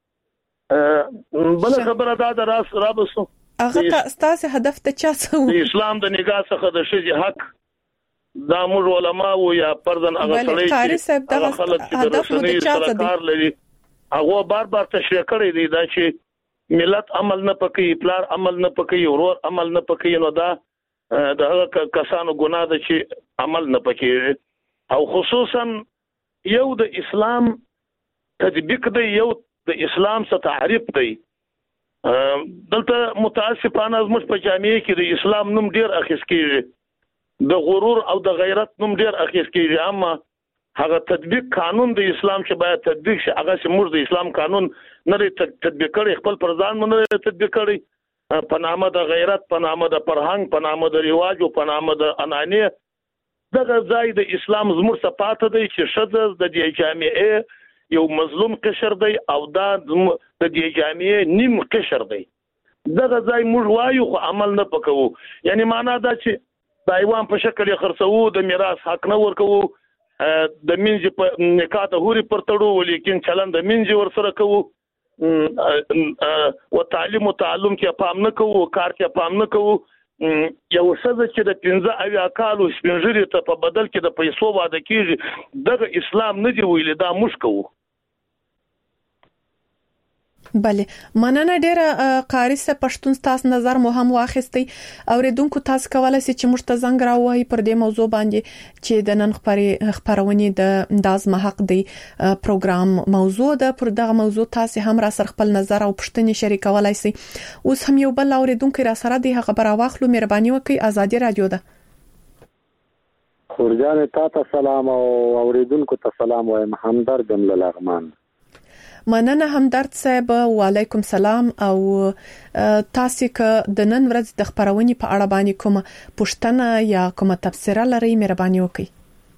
Speaker 6: بل خبره دا د راس رابسو
Speaker 2: هغه تاسو هدف ته چا څو
Speaker 6: د اسلام د نگاه څخه د شذ حق دا موږ علماء او یا پردن هغه سړی چې خلک د رسنیو سره کار لري هغه بار تشریح کړی دی دا چې ملت عمل نه پکې پلار عمل نه پکې ورور عمل نه پکې نو دا د هغه کسانو ګناه ده چې عمل نه پکې او خصوصا یو د اسلام تطبیق دی یو د اسلام څخه تعریف دی دلته متاسفانه زموږ په جامعه کې د اسلام نوم ډیر اخیس کیږي د غرور او د غیرت نوم ډیر اخیس کیږي اما هغه تطبیق قانون د اسلام چې باید تطبیق شي هغه چې موږ د اسلام قانون نه تطبیق کړي خپل پر ځان باندې تطبیق کړي په نامه د غیرت په نامه د فرهنګ په نامه د رواج او په نامه د انانیه دغه ځای د اسلام زموږ صفات دی چې شذ د دې جامعه یو مظلوم قشر دی او دا د دې جامعه نیم قشر دی دغه ځای موږ وایو خو عمل نه پکوو یعنی معنا دا چې د ایوان په شکل خرڅو د میراث حق نه ورکوو د منځ په نکاح ته هوري پرتړو ولیکن چلن د منځ ور سره کوو او تعلیم او تعلم کې پام نه کوو کار کې پام نه کوو یو څه چې د 15 اویا کالو سپینځري ته په بدل کې د پیسو واده کیږي دغه اسلام نه دی ویل دا مشکو
Speaker 2: بله مننه ډیره قاری سه پښتون تاسو نظر مو هم واخیستي اوریدونکو تاسو کولای شئ چې موږ ته زنګ راوهي پر دې موضوع باندې چې د نن خبرونه د دازمه حق دی پروګرام موضوع ده پر دغه موضوع تاسو هم را سره خپل نظر او پښتني شریکولای شئ اوس هم یو بل اوریدونکو را سره دی خبر واخلو مهرباني وکړئ ازادي رادیو ده
Speaker 5: خورجان ته سلام او اوریدونکو ته سلام وایم همدرد لغمان
Speaker 2: مننه همدرد صاحب وعلیکم سلام او تاسو که د نن ورځ د خبرونې په اړه باندې کومه پوښتنه یا کومه تبصره لرئ مهرباني وکړئ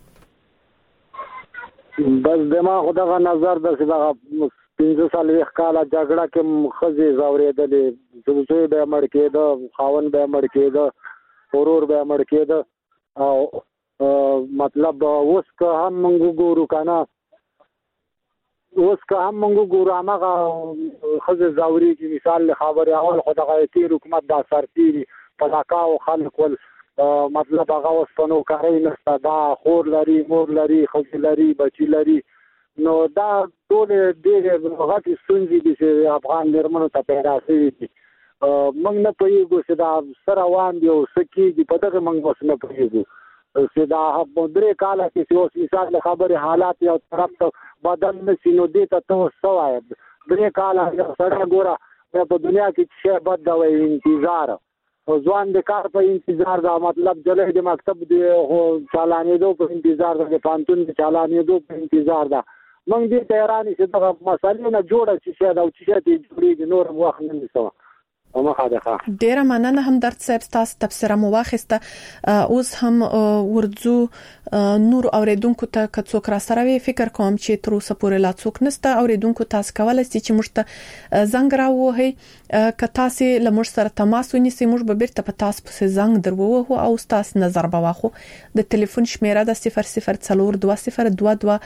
Speaker 5: بس دماغ دغه نظر د دغه 15 سال وکاله جګړه کې خزي زاورېدلې زوی به مړ کېده خاون به مړ کېده ورور به مړ کېده او مطلب اوس که هم موږ ګورو کنه اوس که هم موږ ګورو هغه خزه زاوري کې مثال خبره اول خدای تیر حکومت دا سرتيري پلاکا او خلک ول مطلب هغه وسپنو کاری نشته دا خور لري مور لري خزه لري بچی لري نو دا ټول ډېر غټي ستونزې دي چې افغان مرمنو ته پیدا شوي دي موږ نه پوهیږو چې دا سره روان دي او سکیږي په دغه موږ اوس نه پوهیږو چې دا په درې کاله کې اوس مثال خبره حالات یو طرف ته بدل نشي نو دې ته تاسو وایي درې کاله سره ګوره په دنیا کې څه بد دا وایي انتظار او ځوان د کار په انتظار دا مطلب جلې د مکتب دی چالانې دو په انتظار د پانتون د چالانې دو په انتظار دا موږ دې تهران چې دا مسالې نه جوړه چې دا چې دې جوړې نور وخت نه نسو
Speaker 2: ډیره مننه همدرد صاحب تاسو تبصره مو واخیسته اوس هم ورځو نور اوریدونکو ته کڅوک را سره وی فکر کوم چې تر اوسه پورې لا څوک نسته اوریدونکو تاسو کولای شئ چې موږ ته زنګ راوهي که تاسو لمر سره تماس ونیسئ موږ به بیرته په تاسو په زنګ دروو او تاسو نظر به واخو د ټلیفون شمیره د 002022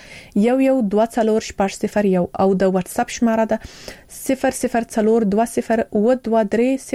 Speaker 2: 1124 او د واتس اپ شمیره د 002022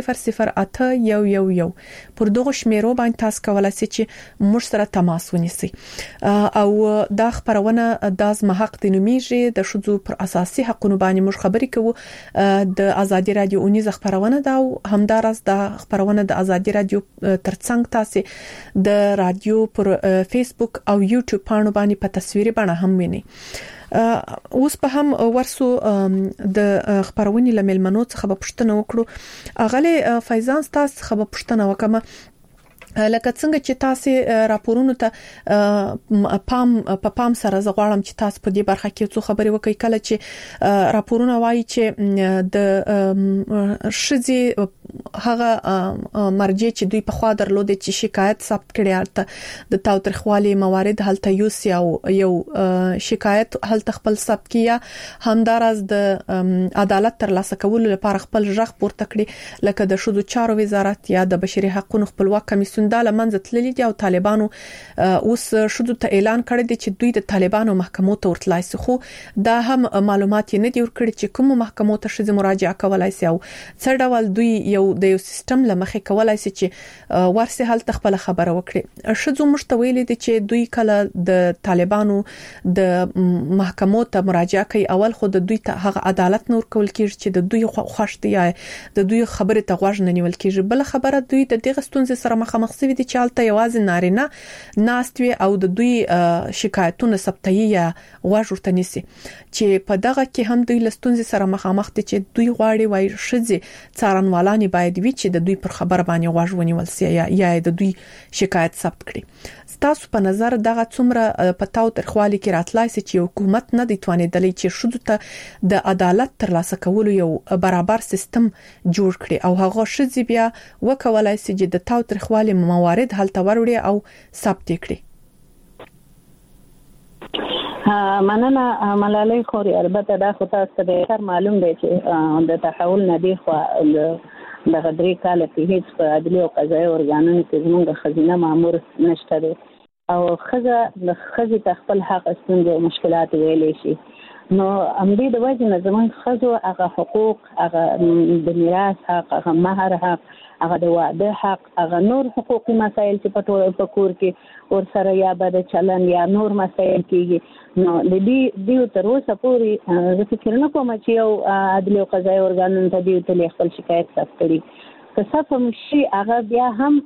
Speaker 2: 008 پر دغه شمیرو باندې تاسو کولای شئ چې موږ سره تماس ونیسئ او دا خبرونه د ازمه حق د نومیږي د شذو پر اساسي حقوقو باندې موږ خبرې کوو د ازادي رادیو اونیز خبرونه دا همدارس د خبرونه د ازادي رادیو ترڅنګ تاسو د رادیو پر فیسبوک او یوټیوب باندې په تصویري بڼه هم وینئ اوس په هم ورسو د خبرونې لملمنو څخه به پښتنه وکړو اغله فیضان تاسو څخه به پښتنه وکم لکه څنګه چې تاسو راپورونو ته پام سره زغړم چې تاسو په دې برخه کې څه خبرې وکړئ کله چې راپورونه وایي چې د شذي هغه مرجع چې دوی په خوا درلود چې شکایت ثبت کړي ارته د تاوتریخوالي موارد هلته یو شکایت هلته خپل ثبت کیا همدارز د عدالت تر لاسه کولو لپاره خپل ژغ پورته کړي لکه د شذو چارو وزارت یا د بشري حقوقو خپلواک کمیسیون دا لمنځه تللي دي او طالبانو اوس شذو ته اعلان کړی دی چې دوی د طالبانو محکمو ته ورتلای شي خو دا هم معلومات نه دی ورکړي چې کوم محکمو ته شذو مراجعه کولای شي او څه ډول دوی یو سیستم لمخې کولای شي چې ورسه حل تخپل خبره وکړي شذو مشتویل دي چې دوی کله د طالبانو د محکمو ته مراجعه کوي اول خو د دوی ته هغه عدالت نور کول کیږي چې د دوی خوښتي یا د دوی خبره ته غوږ نه نیول کیږي بل خبره دوی د دغه ستونزې سره مخامخ سوي دي چې الته یوازې نارینه ناستوي او د دوی شکایتونه ثبتي یا واجورته نيسي چې په دغه کې هم دوی لستونځ سره مخامخ دي چې دوی غواړي وای شذي څارنوالانی باید وي چې د دوی پر خبر باندې واجونی ولسي یا د دوی شکایت ثبت کړي. تاسو په نظر دغه څومره پتاو ترخوالي کې راتلای سي چې حکومت نه دی توانیدلی چې شذو ته د عدالت ترلاسه کولو یو برابر سیستم جوړ کړي او هغه شذي بیا وکولای سي چې د تاو ترخوالي موارد حل توروړي او ثبت کړي.
Speaker 4: مننه ملالۍ خوري. البته دا خو تاسو ته معلوم دی چې د تحول نه دی خو د غدري کال په هیڅ په عدلي او قضایي ارګانونو کې زموږ خزینه مامور نشته دی او خزه د خزي خپل حق ستونزې او مشکلات ویلې شي. نو امدې د وجه نه زموږ خزو هغه حقوق، هغه د میراث حق، هغه مہر حق، هغه د واده حق، هغه نور حقوقي مسایل چې په کور کې ور سره یا بد چلن یا نور مسایل کېږي. نو د دې تر اوسه پورې زه فکر نه کوم چې یو عدلي او قضایي ارګانونو ته دې ته خپل شکایت ثبت کړي. که صفم شي هغه بیا هم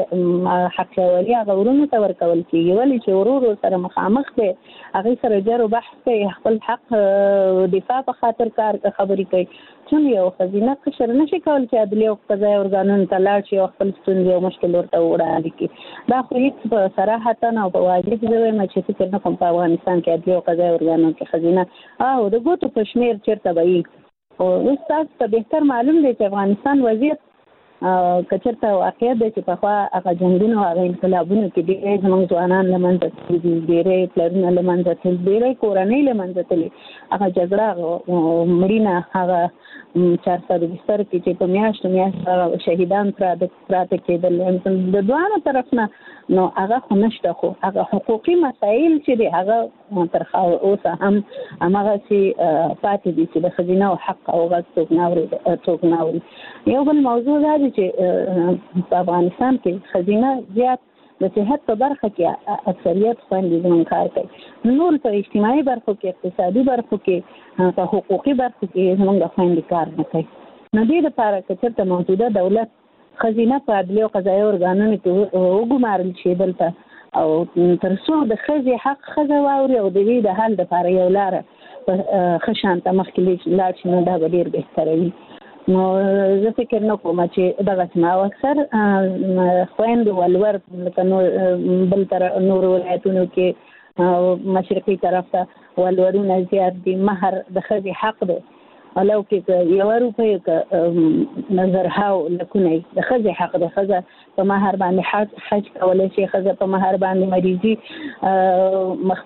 Speaker 4: حق وري هغه ورونو ته ورکول کېږي، ولې چې ورور سره مخامخ دی هغه سره جر او بحث کوي، خپل حق دفاع په خاطر کار خبرې کوي. چې یو خزینه قشر نشي کول چې عدلي او قضایي ارګانونو ته لاړ شي او خپل ستونزې او مشکل ورته وړاندې کړي. دا خو هیڅ په صراحتا او په واجب ځای ما چې فکر نه کوم په افغانستان کې عدلي او قضایي ارګانونو کې خزینه او د ګوتو په شمیر چیرته وي. او استاد ته بهتر معلوم دی چې افغانستان وضعیت کچرته واقع دی چې په خوا هغه جنګونو او هغه انقلابونو کې ډېر زموږ ځوانان له منځه تللي، ډېرې پلرونه له منځه تللي، ډېرې کورنۍ له منځه تللي. هغه جګړه مړینه هغه 400 بستر کې چې په میاشتو شهیدان پراته کېدل د دوانو طرف نه. نو هغه خو نشته، خو هغه حقوقي مسایل چې دی هغه تر اوسه هم هغه چې پاتې دي چې د خزینه او حق او غږ څوک نه اوري. یو بل موضوع دا دی چې په افغانستان کې خزینه زیات د صحت په برخه کې اکثریت خوندې زموږ کار کوي، نور په اجتماعي برخو کې، اقتصادي برخو کې، په حقوقي برخو کې زموږ خوندې کار نه کوي. نو دې لپاره که چېرته موجوده دولت خزینه په عدلي او قضایي ارګانونو کې وګمارل شي دلته او تر څو د ښځې حق ښځه واوري او د دې د حل لپاره یو لاره په ښه شانته مخکې لاړ شي، نو دا به ډېر بهتره وي. نو زه فکر نه کوم چې دغه ما اکثر خویندو ولور لکه بل تر نور ولایتونو کې مشرقي طرف ته ولورونه زیات دي. مهر د ښځې حق دی، ولو کې یو روپۍ نظرهاو لکونه د ښځې حق دی. ښځه په مهر باندې حج کولی شي، ښځه په مهر باندې مریضي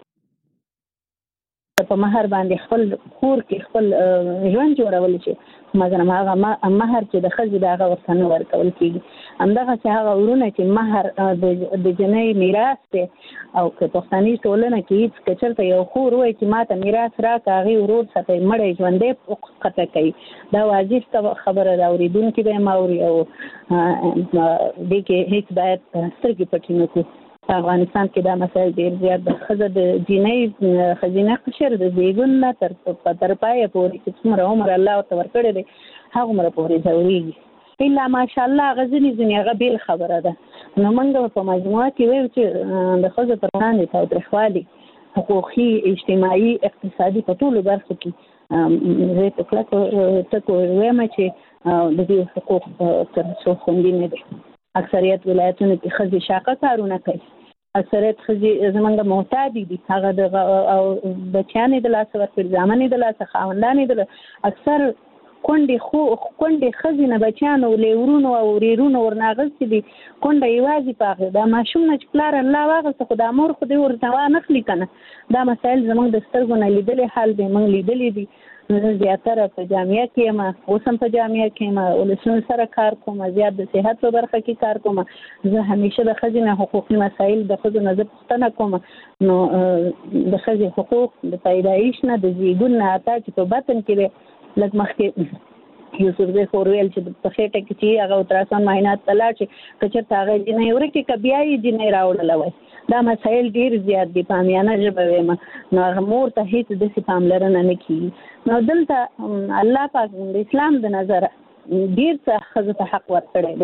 Speaker 4: په مهر باندې خپل کور کې خپل ژوند جوړولی شي، مګر هغه مهر چې د ښځې د هغه ورته نه ورکول کېږي. همدغسې هغه ورونه چې مهر د جنۍ میراث دی او که پښتني ټولنه کې هېڅ که چېرته یو خور وایي چې ما ته میراث راکړه، هغې ورور ساتی مړی ژوندی قطع کوي. دا واجب خبره ده، اورېدونکي به یې اوري او دې کې هېڅ باید سترګې پټې نه کړو. په افغانستان کې دا مسایل ډېر زیات ده. ښځه د جنۍ ښځینه قشر د زیږون نه تر پایه پورې چې څومره عمر الله ورته ورکړی دی هغومره پورې ځورېږي. الا ماشاءالله هغه ځینې هغه بېل خبره ده. نو موږ په مجموعه کې وایو چې د ښځو پر وړاندې تاوتریخوالي حقوقي، اجتماعي، اقتصادي په ټولو برخو کې زه په کلکو ټکو وایم چې د دې حقوق تر څو خوندي نه دي. اکثریت ولایتونو کې ښځې شاقه کارونه کوي، اکثریت ښځې زمونږ محتاجې دي، هغه د بچیانې د لاسه ورکړي، زامنې د لاسه، خاوندانې د لاسه. اکثر کونډې ښځې نه بچیانو لیورونو او ورېرونو ورنه اخیستې دي، کونډه یوازې په هغې دا ماشوم نه چې پلار الله واخیسته خو دا مور خو دې ورته وانخلي که نه. دا مسایل زموږ د سترګو نه لیدلې حال دی، موږ لیدلی دي. زه زیاتره په جامعه کې یم، اوس هم په جامعه کې یم، ولسونو سره کار کوم، زیات د صحت په برخه کې کار کوم. زه همیشه د ښځې نه حقوقي مسایل د ښځو نه زه پوښتنه کوم. نو د ښځې حقوق د پیدایش نه د زیږون نه حتی چې په بطن کې دی لږ مخکې یوسفزۍ خور ویل چې په خېټه کې چې هغه الټراساونډ معاینات ته لاړ شي که چېرته هغه جنۍ ورکې که بیا یې جنۍ راوړله وای. دا مسایل ډېر زیات دي، په عامیانه ژبه وایم. نو هغه مور ته هېڅ داسې پاملرنه نه کېږي. نو دلته الله پاک د اسلام د نظره ډېر څه ښځو ته حق ورکړی دی.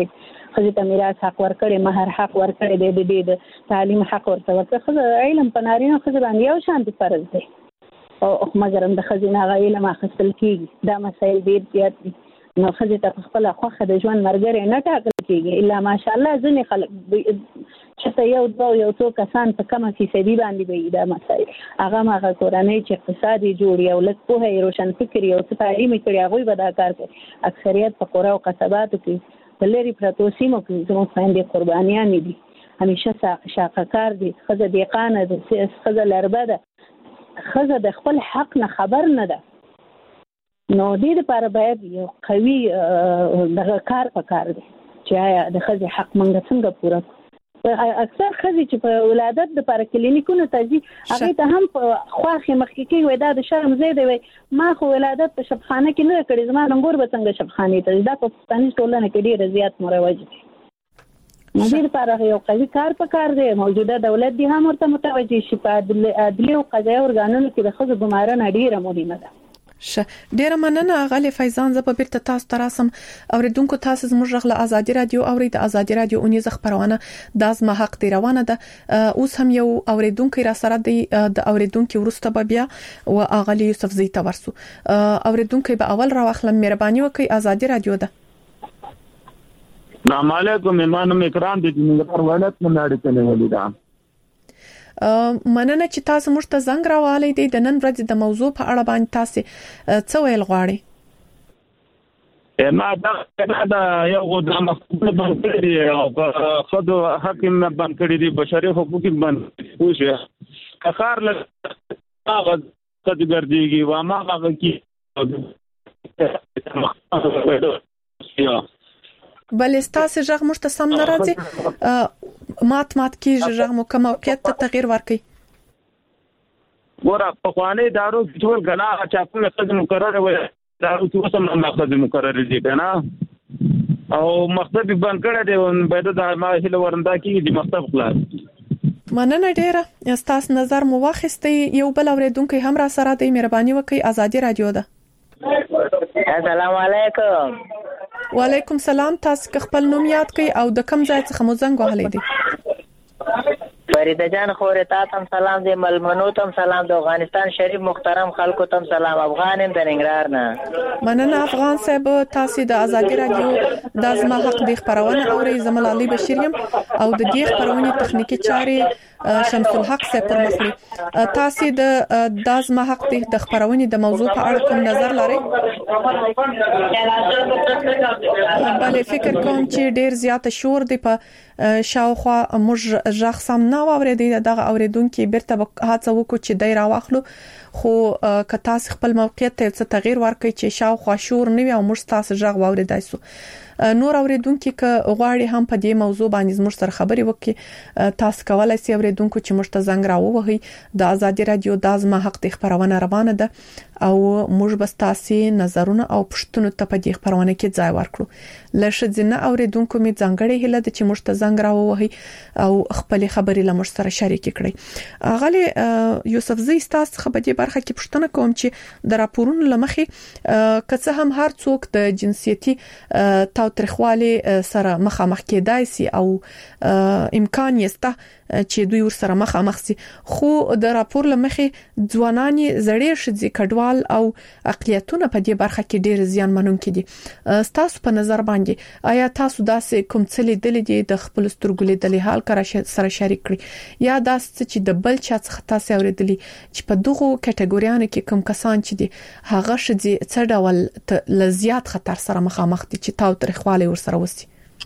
Speaker 4: خځې ته میراث حق ورکړي، مہر حق ورکړي، د تعلیم حق ورکړي. خځه علم په نارینه خځه باندې یو شان فرض دی او مګر هم د خځې نه علم اخیستل کیږي. دا مسایل ډېر زیات دي. نو خځې ته خپل خوخه د ژوند مرګري نه ټاکل کیږي الا ماشاءالله ځنې خلک چې یو څو کسان په کومه فیصدي باندې به دا مسایل هغه کورنۍ چې اقتصادي جوړي او لږ پوهه روشن فکري او تعلیم کړي هغه به دا کار کوي. اکثریت په قرى او قصباتو کې په لری پروتو سیمو کې زموږ خويندې قربانیان دي، همیشه شاقکار دي، خځه دیقانه ده، خځه لربه ده، خځه د خپل حق نه خبر نه ده. نو دې لپاره باید یو قوي دغه کار پکار دی چې آیا د خځې حق منګه څنګه پوره کړو. اکثر خځې چې په ولادت لپاره کلینیکونو ته ځي هغه ته هم خواخې مخکې کوي وای دا د شرم ځای دی، وای ما خو ولادت په شبخانه کې نه کړې، زما ننګور به څنګه شبخانه ته. دا په پښتني ټولنه کې ډېر زیات مروج دي. نو دې لپاره یو قوي کار پکار دی. موجوده دولت دی هم ورته متوجه شي. په عدلي او قضایي ارګانونو کې د خځو ګمارنه ډېره مهمه ده.
Speaker 2: ډیره مننه غالي فیضان. زه به بیرته تاسو ته راسم. اوریدونکو تاسو زموږ غږ له آزادي رادیو اوري د آزادي رادیو اونیز خبرونه د زما حق دی روانه ده. اوس هم یو اوریدونکو را سره دی د اوریدونکو ورسته به بیا او اغلی یوسف زی ته ورسو. اوریدونکو به اول راوخلم مهرباني وکړئ. آزادي رادیو ده.
Speaker 7: السلام علیکم. ایمان اکرام دې موږ پر ولادت نه اړیکه نیولې ده.
Speaker 2: مننه چې تاسو موږ ته زنګ راوالې دي. د نن ورځې د موضوع په اړه باندې تاسو څه ویل غواړئ؟
Speaker 7: ما دا یو غوډه مخکې باندې کړی او خدو حکم باندې کړی دي، بشري حقوق باندې پوښه کار له هغه څه ګرځيږي و ما هغه کې
Speaker 2: بل استاسو ژغ موږ ته سم نه راځي. مات کیږي ژغ مو کوم موقعیت ته تغییر ورکړي.
Speaker 7: ګوره په خواني دارو ټول غنا چې خپل مقصد مقرر وي دارو څه سم مقصد مقرر دي کنه او مقصد باندې کړه دی باید د ما هله ورندا کې د مقصد خلاص.
Speaker 2: مننه ډیره. استاسو نظر مو واخیستي. یو بل اوریدونکو هم را سره دی. مهرباني وکړئ. آزادي رادیو ده.
Speaker 8: السلام علیکم.
Speaker 2: وعلیکم سلام. تاسو خپل نوم یاد کړئ او د کوم ځای څخه مو زنګ وهلی دی؟
Speaker 8: فریده جان خورې تاسو سلام دې ملمنو تم سلام د افغانستان شریف محترم خلکو تم سلام. افغانم د ننګرهار نه.
Speaker 2: مننه افغان صاحب. تاسو د آزادي رادیو د زما حق د خبرونه اوري. زمل علي بشیر یم او د دې خبرونه تخنیکی چارې شمس الحق صاحب پر مخلي. تاسو د زما حق د خبرونه د موضوع په اړه کوم نظر لرئ؟ بلې فکر کوم چې ډیر زیات شور دی په شاوخوا موږ ژغ سم نه واورېدی. دغه اوریدونکو بیرته هڅه وکړو چې دای راوخلو، خو که تاسو خپل موقعیت ته څه تغییر ورکړئ چې شاوخوا شور نه وي او موږ تاسو ژغ واورېدای سو. نور اوریدونکو که غواړي هم په دې موضوع باندې زموږ سره خبري وکړي تاسو کولای شئ اوریدونکو چې موږ ته زنګ راووهي. د آزادي رادیو د زما حق د خبرونه روانه ده او موږ بس تاسو نظرونه او پښتنو ته په دې خبرونه کې ځای ورکړو. لشه ځنه اوریدونکو می ځنګړې هله د چې موږ ته زنګ راووهي او خپل خبري له موږ سره شریک کړئ. اغلی یوسف زی تاسو په دې برخه کې پښتنه کوم چې د راپورونو لمخې کڅه هم هر څوک د جنسيتي تاوتریخوالي سره مخامخ کېدای سي او امکان یسته چې دوی ور سره مخامخ سي، خو د راپور لمخې ځوانانی زړې شذې کډوال او اقلیتونه په دې برخه کې ډېر زیان منونکي دي. تاسو په نظر باندې آیا تاسو داسې کوم څه لیدل دي د خپل سترګو لیدلې حال کړه سره شریک کړئ یا داسې چې د بل چا څخه تاسو اوریدلی چې په دغه کټګوریانو کې کوم کسان چې دي هغه شذې څه ډول لزیات خطر سره مخامخ دي چې تاوتریخوالي ور سره وسی؟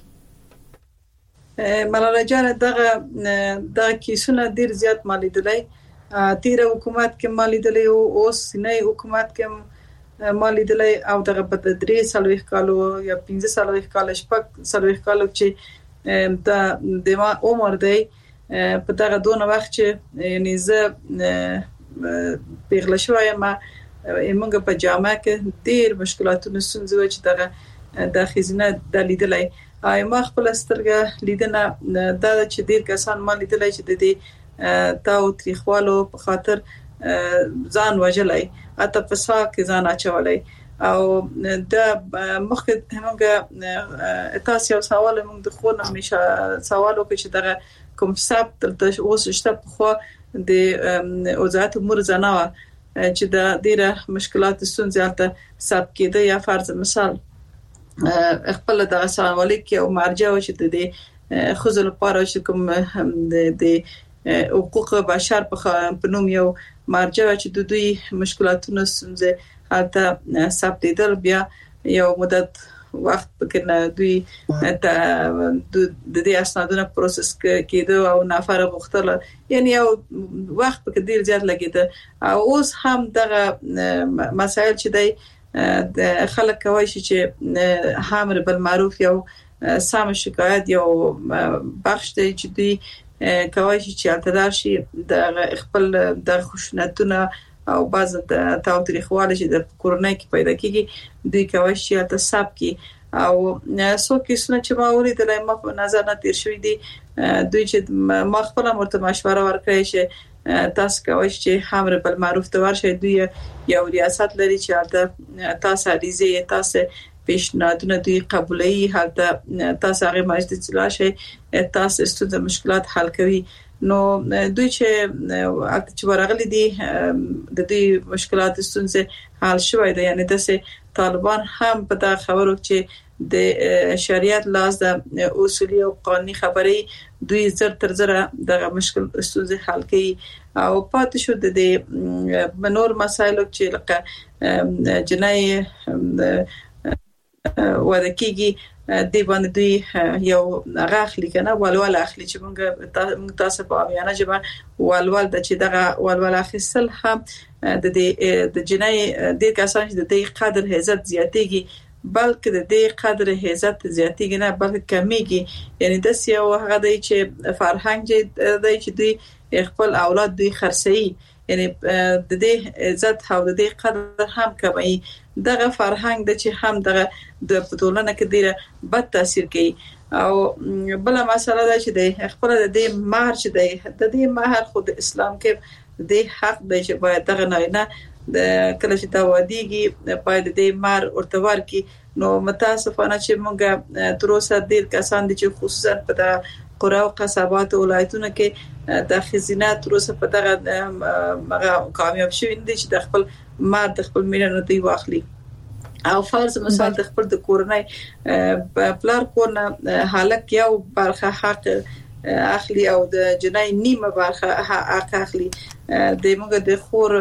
Speaker 3: ملاله جان دغه کیسونه ډیر زیات مالیدلې تیر حکومت کې مالیدلې او اوس نه حکومت کې مالیدلې او دغه په 3 سالو کالو یا 15 سالو کال شپږ سالو کالو چې د عمر دی په دغه دونه وخت چې یعنی زه پیغله شوم موږ په جامعه کې ډیر مشکلاتونه ستونزې چې دغه د خزینه د لیدلې ما خپل سترګه لیدنه دا چې ډیر کسان ما لیدلای چې د دې تاوتریخوالو په خاطر ځان وژلای اته په سا کې ځان اچولای او د مخکې همغه تاسو یو سوال موږ د خو نه همیشه سوال وکړ چې دغه کوم ثبت د اوس شته خو د وزارت امور زنانه چې د ډیره مشکلات ستونزې ثبت کېده یا فرض مثال خپل د سوالي کې او مرجع چې د خزل لپاره چې کوم د حقوق بشر په نوم یو مرجع چې د دوی مشکلاتونو ستونزې حالته ثبتېدل بیا یو مدت وخت پکې دوی د دې اسنادونو پروسس کېده او نفر غوښتل یعنی یو وخت پکې ډیر زیات لګیده او اوس هم دغه مسایل چې د خلک کوي چې امر بالمعروف یو سم شکایت یو بخش دی چې دوی کوي چې اعتراض شي د خپل د خشونتونه او بعض د تاوتریخواله چې د کورونای کې پیدا کیږي دوی کوي چې تاسو کې او څو کیسونه چې ما ولیدل ما په نظر نه تیر شوې دي دوی چې ما خپل مرته مشوره ورکړی چې تاسو کوي چې امر بالمعروف ته ورشي دوی یو ریاست لري چې تاسو اړیزه تاسو پیشنهادونه دوی قبولي حالته تاسو هغه مجلس لاشي تاسو ستاسو مشکلات حل کوي نو دوی چې ورغلي دي د دې مشکلات ستونزې حل شوې ده یعنی د طالبان هم په دا خبرو چې د شریعت لاس د اصولي او قانوني خبرې دوی زر تر زر د مشکل ستونزې حل کوي او پاتې شو د منور مسایلو چې لکه جنای ورکیږي دی باندې دوی یو غاخلی کنه ولول اخلي چې موږ تاسو په بیان جبه ولول د چې دغه ولول اخیسل هم د جنای د کسان چې د دې قدر عزت زیاتېږي بلکې د دې قدر عزت زیاتېږي نه بلکې کمیږي یعنی د سیاو هغه دی چې فرهنګ دی چې دوی خپل اولاد دوی خرڅي یعنی د دې عزت او د دې قدر هم کوي دغه فرهنګ د چې هم دغه د پټولنه کې ډیره بد تاثیر کوي او بل مسله ده چې د خپل د دې مہر چې د دې مہر خود اسلام کې د حق د چې باید دغه نه د کله چې تا ودیږي باید د مہر ورتور کې نو متاسفانه چې موږ تر اوسه ډیر کسان دي چې خصوصا په قرا او قصبات ولایتونو کې د خزینه تر اوسه په دغه کامیاب شوی دي چې د خپل مار د خپل مینه دی واخلي او فرض مثال د خپل د کورنۍ پلار کورنه حالک یو برخه حق اخلي او د جنای نیمه برخه حق اخلي د موږ د خور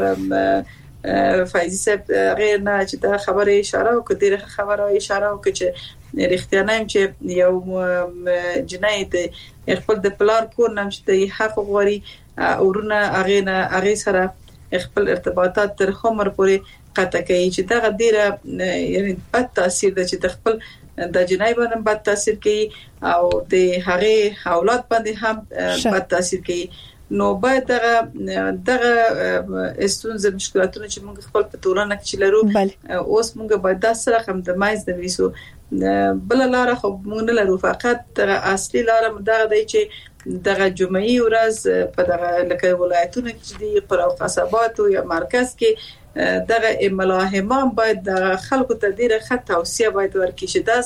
Speaker 3: فایزی صاحب غیر نه چې دا خبره اشاره وکړه خبره اشاره وکړه چې رښتیانه چې یو جنای د خپل د پلار کورنه چې د حق غوري اورونه اغه سره خپل ارتباطات تر عمر پورې قطع کوي چې دا ډیره یعنی بد تاثیر ده چې د خپل د جنای باندې بد تاثیر کوي او د هغه اولاد باندې هم بد تاثیر کوي نو باید دغه استونزه مشکلاتونه چې موږ خپل په ټولنه کې لرو اوس موږ باید د سره هم د مایز د ویسو بل لار خو موږ نه لرو فقط دغه اصلي لار دغه دی چې دغه جمعي ورځ په دغه لکه ولایتونو کې د قرا او قصبات او یا مرکز کې دغه ملاحمان باید د خلکو ته ډیره ښه توصیه باید ورکړي چې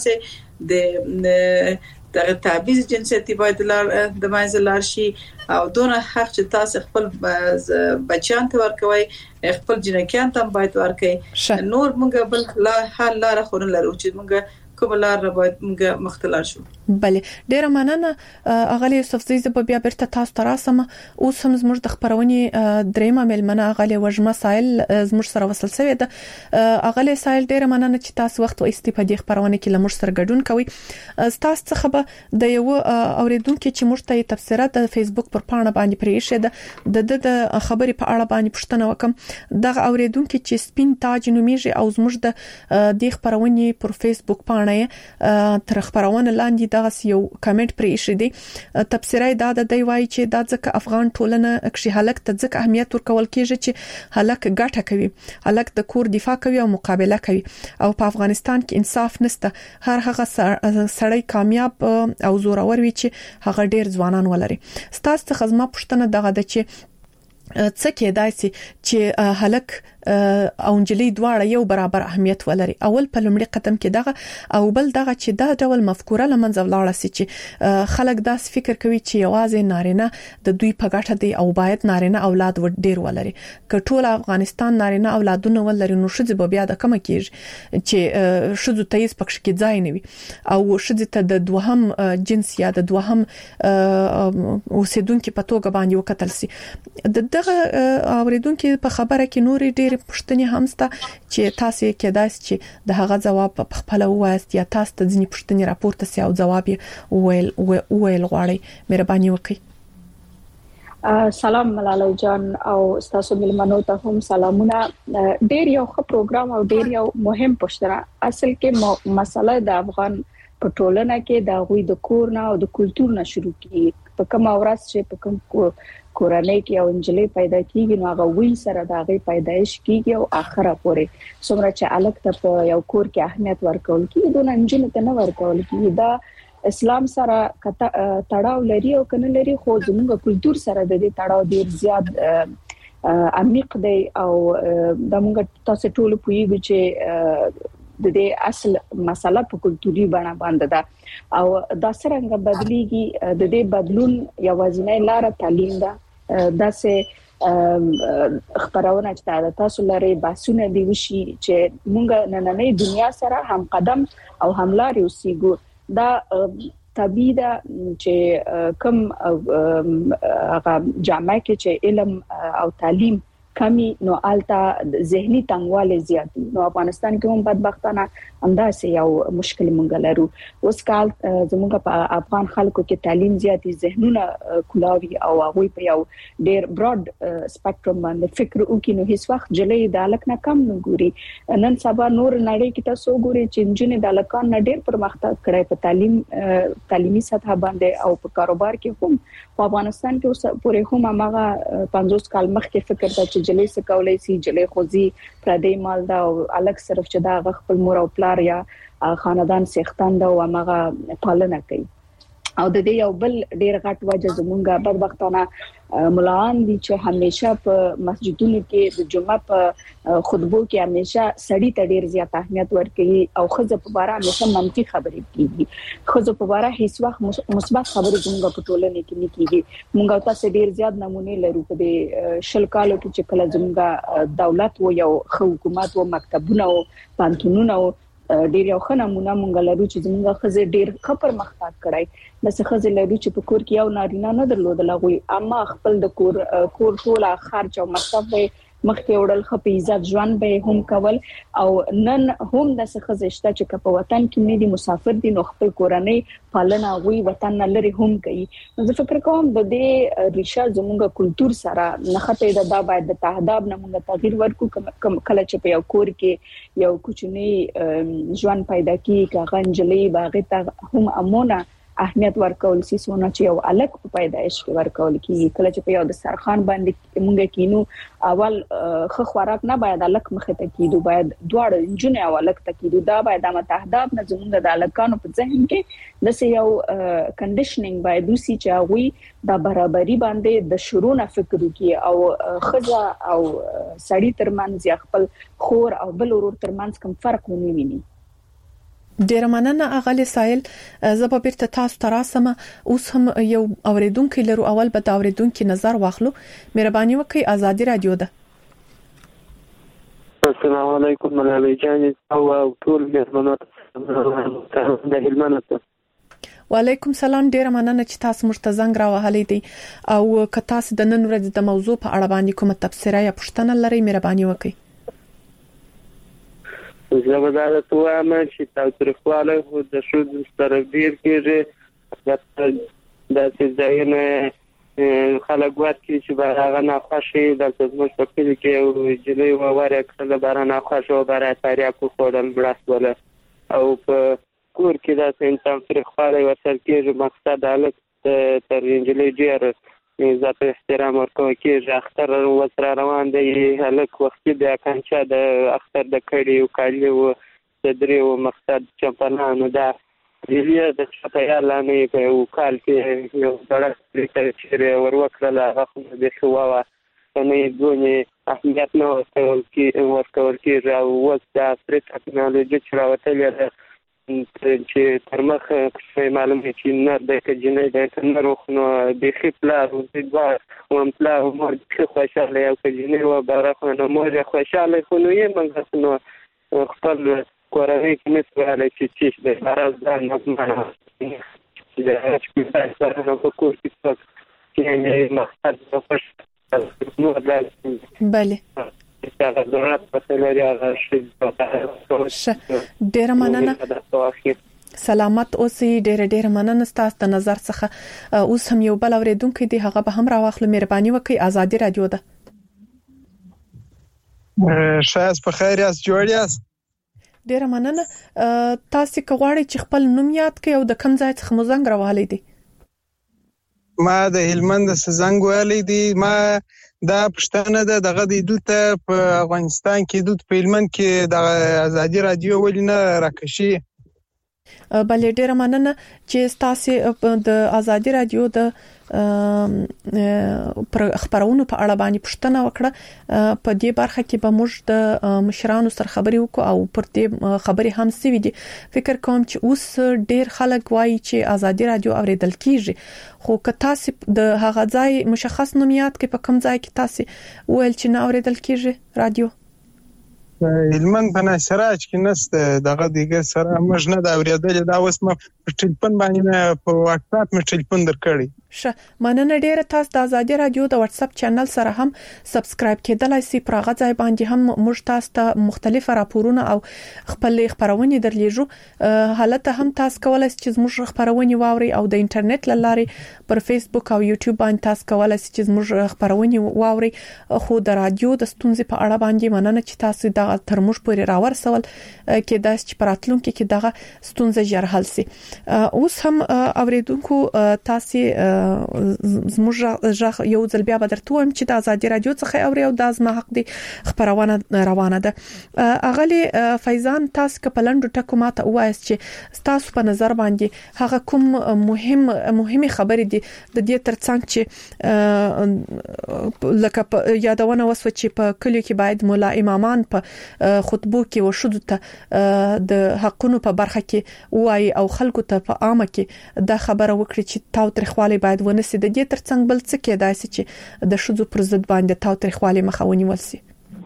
Speaker 3: داسې د تعبیز جنسیتي باید د مایز لار شي او دونه حق چې تاسو خپل بچیان ته ورکوي خپل جنکیان ته باید ورکوي نور موږ بل حل لار خو نه لرو چې موږ کوم لار باید موږ مختلف شو
Speaker 2: بله ډیره مننه اغلی یوسفزۍ زه بیا بیرته تاسو ته راسم اوس هم زموږ د خبرونې دریمه ملمنه اغلی وجمه سایل زموږ سره وصل شوی ده اغلی سایل ډیره مننه چې تاسو وخت او استفادې خبرونه کې لمر سره ګډون کوي تاسو څخه به د یو اوریدونکو چې موږ ته تفسیرات د فیسبوک پر پاڼه باندې پرې شه د خبرې په اړه باندې پوښتنه وکم دغه اوریدونکو چې سپین تاج نومیږي او زموږ د خبرونې پر فیسبوک پاڼه تر خبرونه لاندې دغه یو کمنټ پرې شې دي تفسیرای دا د دی وای چې د ځکه افغان ټولنه اکشي هلک ته ځکه اهمیت ورکول کیږي چې هلک ګټه کوي هلک د کور دفاع کوي او مقابله کوي او په افغانستان کې انصاف نشته هر هغه سړی کامیاب او زورور وي چې هغه ډیر ځوانان ولري ستاسو خدمت پښتنه دغه د چې څه کېدای شي چې هلک او انجلۍ دواړه یو برابر اهمیت ولري. اول په لومړي قدم کې دغه او بل دغه چې دا ډول مفکوره لمنځه ولاړه سي چې خلک داس فکر کوي چې یوازې نارینه د دوی په ګټه دی او باید نارینه اولاد ډیر ولري. کټول افغانستان نارینه اولادونه ولري نو شذ به بیا د کوم کېږي چې شذ ته یې پکښ کې ځای نه وي او شذ ته د دوهم جنس یا د دوهم اوسیدونکو په توګه باندې وکتل سي. دغه اوریدونکو په خبره کې نورې ډېر پوښتنې هم سته چې تاسو کېدای شي چې د هغه جواب په خپل وایست یا تاسو ته ځینې پوښتنې راپورته سي او جواب یې ویل غواړي. مهرباني وکړئ.
Speaker 9: سلام ملالۍ جان او تاسو ملمنو ته هم سلامونه. ډېر یو ښه پروګرام او ډېر یو مهم پوښتنه. اصل کې مسله د افغان په ټولنه کې د غوي د کور نه او د کلچر نه شروع کیږي. په کوم ورځ چې په کوم کورنۍ کې او انجلۍ پیدا کیږي نو هغه وی سره د هغه پیدایش کیږي او اخره پورې څومره چې الګ ته په یو کور کې اهمیت ورکول کیږي دونه انجلۍ ته نه ورکول کیږي. دا اسلام سره تړاو لري او کنه لري خو زموږ کلچر سره د دې تړاو ډیر زیات عمیق دی او د موږ تاسو ټول پوهیږئ چې د دې اصل مسله په کلتوري بڼه باندې ده او دا څنګه بدليږي. د دې بدلون یوازینۍ لار تعلیم ده. دا سه خبرونه چې تاسو لري باسونه دی وشي چې مونږ نننۍ دنیا سره هم قدم او هملار اوسېګو. دا طبيعي ده چې کوم هغه جامعه کې چې علم او تعلیم کمی نو آلتا ذهني تنګواله زیاتی. نو افغانستان کې هم بدبختانه انداسه یو مشکل مونږ لرو. اوس کال زموږ په افغان خلکو کې تعلیم زیاتی ذهنونه کولاوي او هغه په یو ډېر براډ سپیکټرم باندې فکر وکړي نو هیڅ وخت جلې د الک نه کم نه ګوري. نن سبا نور نړۍ کې تاسو ګوري چې انجن د الکان نه ډېر پرمختګ کړی په تعلیمي سطح باندې او په کاروبار کې هم. په افغانستان کې اوس پورې هم هغه 50 کال مخکې فکر دا چې جلې څه کولای سي جلې خوځي پردې مال دا او الګ صرف چې دا خپل مور او پلار یا خاندان سیختان دا او هغه پالنه کوي. او د دې یو بل ډیر غټ وجه زمونږه بدبختانه ملایان دي چې همیشه په مسجدونو کې د جمعه په خطبو کې همیشه سړی ته ډیر زیات اهمیت ورکوي او خزه په اړه همیشه منفي خبرې کیږي. خزه په اړه هیڅ وخت مثبت خبرې زمونږ په ټولنه کې نه کیږي. مونږ تاسو ډیر زیات نمونه لرو په دې شل کالو کې چې کله زمونږ دولت و یو حکومت و مکتبونه او پانتونونه ډیر یو ښه نمونه مونږ لرو چې زموږ خزه ډیر خپر مختاق کړای. د خزه لرو چې په کور کې یو نارینه نه درلودل غوي اما خپل د کور ټوله خرچ او مصرف مخکې وړل خپې عزت ژوند به هم کول او نن هم د خزه شته چې په وطن کې نه دي مسافر دي نو خپل کورنۍ پالنه غوي وطن نه لري هم کوي. زه فکر کوم د دې ریشه زموږ کلچر سره نه خپې دا باید د تهذیب نه موږ تغییر ورکو. کله چې په یو کور کې یو کوچنی ژوند پیدا کیږي کاغنجلې باغ ته هم امونه اهمیت ورکول سي سونه چې یو الګ په پیدایش کې ورکول کیږي. کله چې په یو د سرخان باندې موږ کینو اول خو خوراک نه باید الګ مخه ته کیدو باید دواړه انجن او الګ ته کیدو. دا باید د تهذیب نه زموږ د الګانو په ذهن کې د یو کنډیشنینګ باید وسی چې وي د برابرۍ باندې د شروع نه فکر وکي او خزه او سړی ترمنځ یا خپل خور او بل ورور ترمنځ کوم فرق ونه ویني.
Speaker 2: ډیر مننه اغلی سایل. زه به بیرته تاسو ته راسم. اوس هم یو اوریدونکو لرو. اول به دا اوریدونکو نظر واخلو. مهرباني وکړئ. ازادي رادیو ده.
Speaker 10: السلام علیکم ملالۍ جان او ټول مهمانانو ته د هلمند.
Speaker 2: وعلیکم سلام. ډیر مننه چې تاسو موږ ته زنګ راوهلې دي او که تاسو د نن ورځې د موضوع په اړه باندې کومه تبصره یا پوښتنه لرئ مهرباني وکړئ.
Speaker 10: زه به دا وایم چې تاوتریخوالی خو د ښځو سره ډېر کېږي. داسې ځایونه خلک وات کړي چې به هغه ناخوښ وي. دلته زموږ په کلي کې یو نجلۍ وه ور یې کړله باره ناخوښه وه باره یې تریاک وخوړل مړه شوله او په کور کې داسې تاوتریخوالی ورسره کېږي. مقصد هلک تر نجلۍ ډېر عزت او احترام ورکول کېږي. اختر ورسره روان دی هلک وختي بیا کنچه د اختر د کړي او کالي و د دریو مقصد چمپلانو دا ریلیه د چاپیالانې په یو کال کې یو سړک چیرې ور وکړله هغه خو بیخي ووه نه دونه اهمیت نه ورکول کېږي او اوس د عصري ټکنالوژي چې راوتلې ده چې تر مخه معلومه چې نه د جنې د انټرنیټ نو بيخي پلار او د دوه او پلار او مور چې خوشاله یو جنې و برخه نو مور خوشاله خو نو یې موږ نو خپل کورنۍ کې مثال چې د راز د نظم چې د هڅې سره په کور کې چې یې مقصد نو
Speaker 2: بله ډیر مننه سلامت اوسئ. ډیر مننه تاسو د نظر څخه. اوس هم یو بل اوریدونکو دی هغه به هم راوخلو. مهرباني وکړئ. آزادي رادیو ده.
Speaker 11: شایست په خیر یاست؟ جوړ یاست؟
Speaker 2: ډیر مننه. تاسو کوغواړئ چې خپل نوم یاد کړئ او د کوم ځای څخه مو زنګ راوهلی دی؟
Speaker 11: ما د هلمند زنګ وهلی دی. ما دا پښتنه ده دغه د دوته په افغانستان کې دوت په هلمند کې د آزادي رادیو ولینه راکشي.
Speaker 2: بلې ډیر مننه چې تاسو د آزادي رادیو د پر خبرونو په اړه باندې پوښتنه وکړه. په دې برخه کې به موږ د مشرانو سره خبرې وکړو او پر دې خبرې هم سوي دي. فکر کوم چې اوس ډیر خلک وایي چې آزادي رادیو اوریدل کیږي، خو که تاسو د هغه ځای مشخص نومیات کې په کوم ځای کې تاسو ویل چې نه اوریدل کیږي رادیو؟
Speaker 11: هلمند په نشراج کې نسته دغه دیګه سره موږ نه دا اوریدل. دا اوس ما په ټلیفون باندې په واتس اپ مې ټلیفون درکړی.
Speaker 2: ښه مننه ډیره. تاسو د آزادي رادیو د واتس اپ چینل سره هم سبسکرایب کېدلای شئ. پر هغه ځای باندې هم موږ تاسو ته مختلف راپورونه او خپل خبرونه درلیږو. حالت هم تاسو کولای شئ چې موږ خبرونه واوري او د انټرنیټ لاري پر فیسبوک او یوټیوب باندې تاسو کولای شئ چې موږ خبرونه واوري. خو د رادیو د ستونزې په اړه باندې مننه چې تاسو د تر موږ پورې راورسول کې داس چې پراتلونکو کې دغه ستونزې ژر حل شي. اوس هم اوریدونکو تاسو زموږ یو ځل بیا بدرته وایم چې د آزادي رادیو څخه اوري او د ازما حق دی خبرونه روانه ده. اغلی فیضان تاسو کپلند ټکو ماته وایي چې تاسو په نظر باندې هغه کوم مهمه خبرې دي د دې ترڅنګ چې لکه یادونه وسو چې په کلیو کې باید مولا امامان په خطبو کې وشدو ته د حقونو په برخه کې وایي او خلکو ته په عامه کې دا خبره وکړي چې تاوتریخوالی باید ونسي. د دې ترڅنګ بل څه کېدای شي چې د شذو پر ضد باندې تاوتریخوالی مخه ونیول شي؟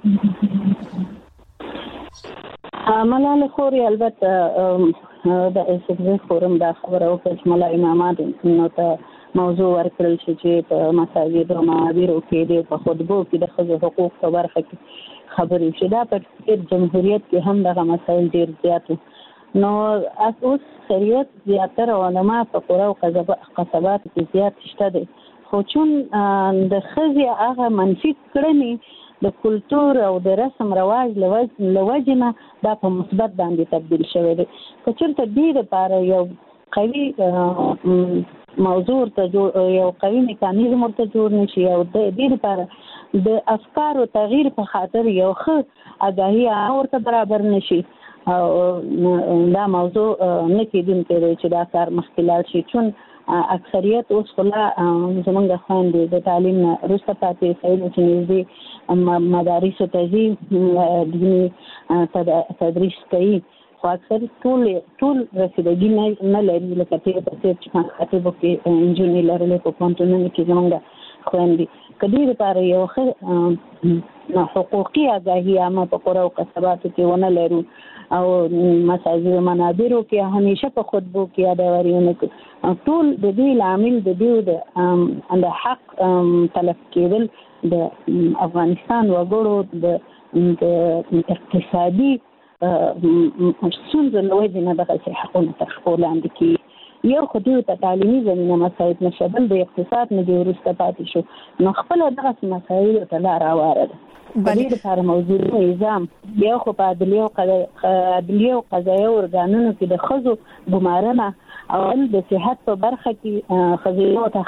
Speaker 4: ملاله خوري البته د اساسي فورم دا خبره وکړه چې مولا امامات نو ته موضوع ورکړل شي چې په مساجد او معابرو کې د خطبو کې د ښځو حقوق په برخه کې خبرې شي. دا په جمهوریت کې هم دغه مسایل ډیر زیات نو اوس شریعت زیاتره علما په قرآن او قصبات کې زیات شته دي، خو چون د ښځې هغه منفي کړنې د کلتور او د رسم رواج لوجنه دا په مثبت باندې تبدیل شوی دی. که چېرته دې لپاره یو قوي موضوع ته یو قوي میکانیزم ورته جوړ نشي او د دې لپاره د افکارو تغییر په خاطر یو ښه آگاهي ورته برابر نشي او دا موضوع نه کېدونکی دی چې دا کار مخکې لاړ شي. چون اکثریت اوس خلا زمونږ خویندې د تعلیم نه وروسته پاتې شوي چې نږدې مدارسو ته ځي دیني تدریس کوي، خو اکثر ټول رسیدګي نه لري. لکه تېر په څېر چې مکاتبو کې نجونې لرلې په پوهنتونونو کې زمونږ خویندې که دې لپاره یو ښه حقوقي آګاهي عامه په قرآن او قصباتو کې ونه لرو او مساجد او منابرو کې همیشه په خطبو کې یادواري ونه کړو، ټول د دې لامل د دې د حق تلف کېدل د افغانستان وګړو د اقتصادي ستونزو له وجې نه دغسې حقونه تر پښو لاندې کېږي. یو خو دوی ته تعلیمي زمینه مساعد نشه، بل د اقتصاد نه دی وروسته پاتې شو، نو خپله دغسې مسایلو ته لاره هواره ده. د دې لپاره موجود نظام یو خو په عدلیه او قضایه ارګانونو کې د ښځو ګمارنه او د صحت په برخه کې ښځینو ته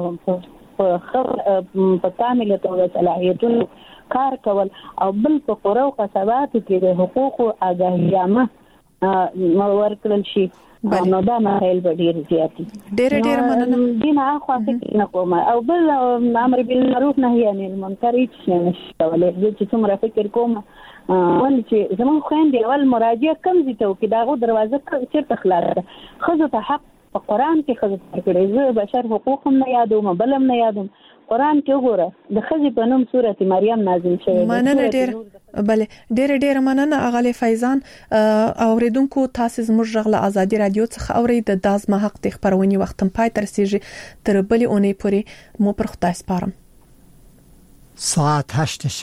Speaker 4: په کامله توګه صلاحیتونو کار کول او بل په قرآن او قصباتو کې د حقوقو آګاهي عامه ورکړل شي نو دا مسایل به ډیر زیات
Speaker 2: ډیر مننه
Speaker 4: دینه خو نه کوم او بل امر بالمعروف نهي عن المنکر هیڅ نشته ولې چې څومره فکر کوم ولې چې زمون خويندې اول مراجعه کم دي ته کې داغه دروازه چیرته خلاص ده خزو ته حق په قران کې خزو کړي زه بشر حقوق هم نه یادوم بلم نه یادوم قران کې وګوره د خزي په نوم سورته مریم نازل شوې
Speaker 2: مننه ډېر مننه اغاله فیضان اوریدونکو تاسو زموږ غږ ازادي رادیو څخه اورید د دازما حق د خبرونې وختم پای تر سیږي تر بلې اونۍ پورې مو پر خدای سپارم.
Speaker 12: ساعت 8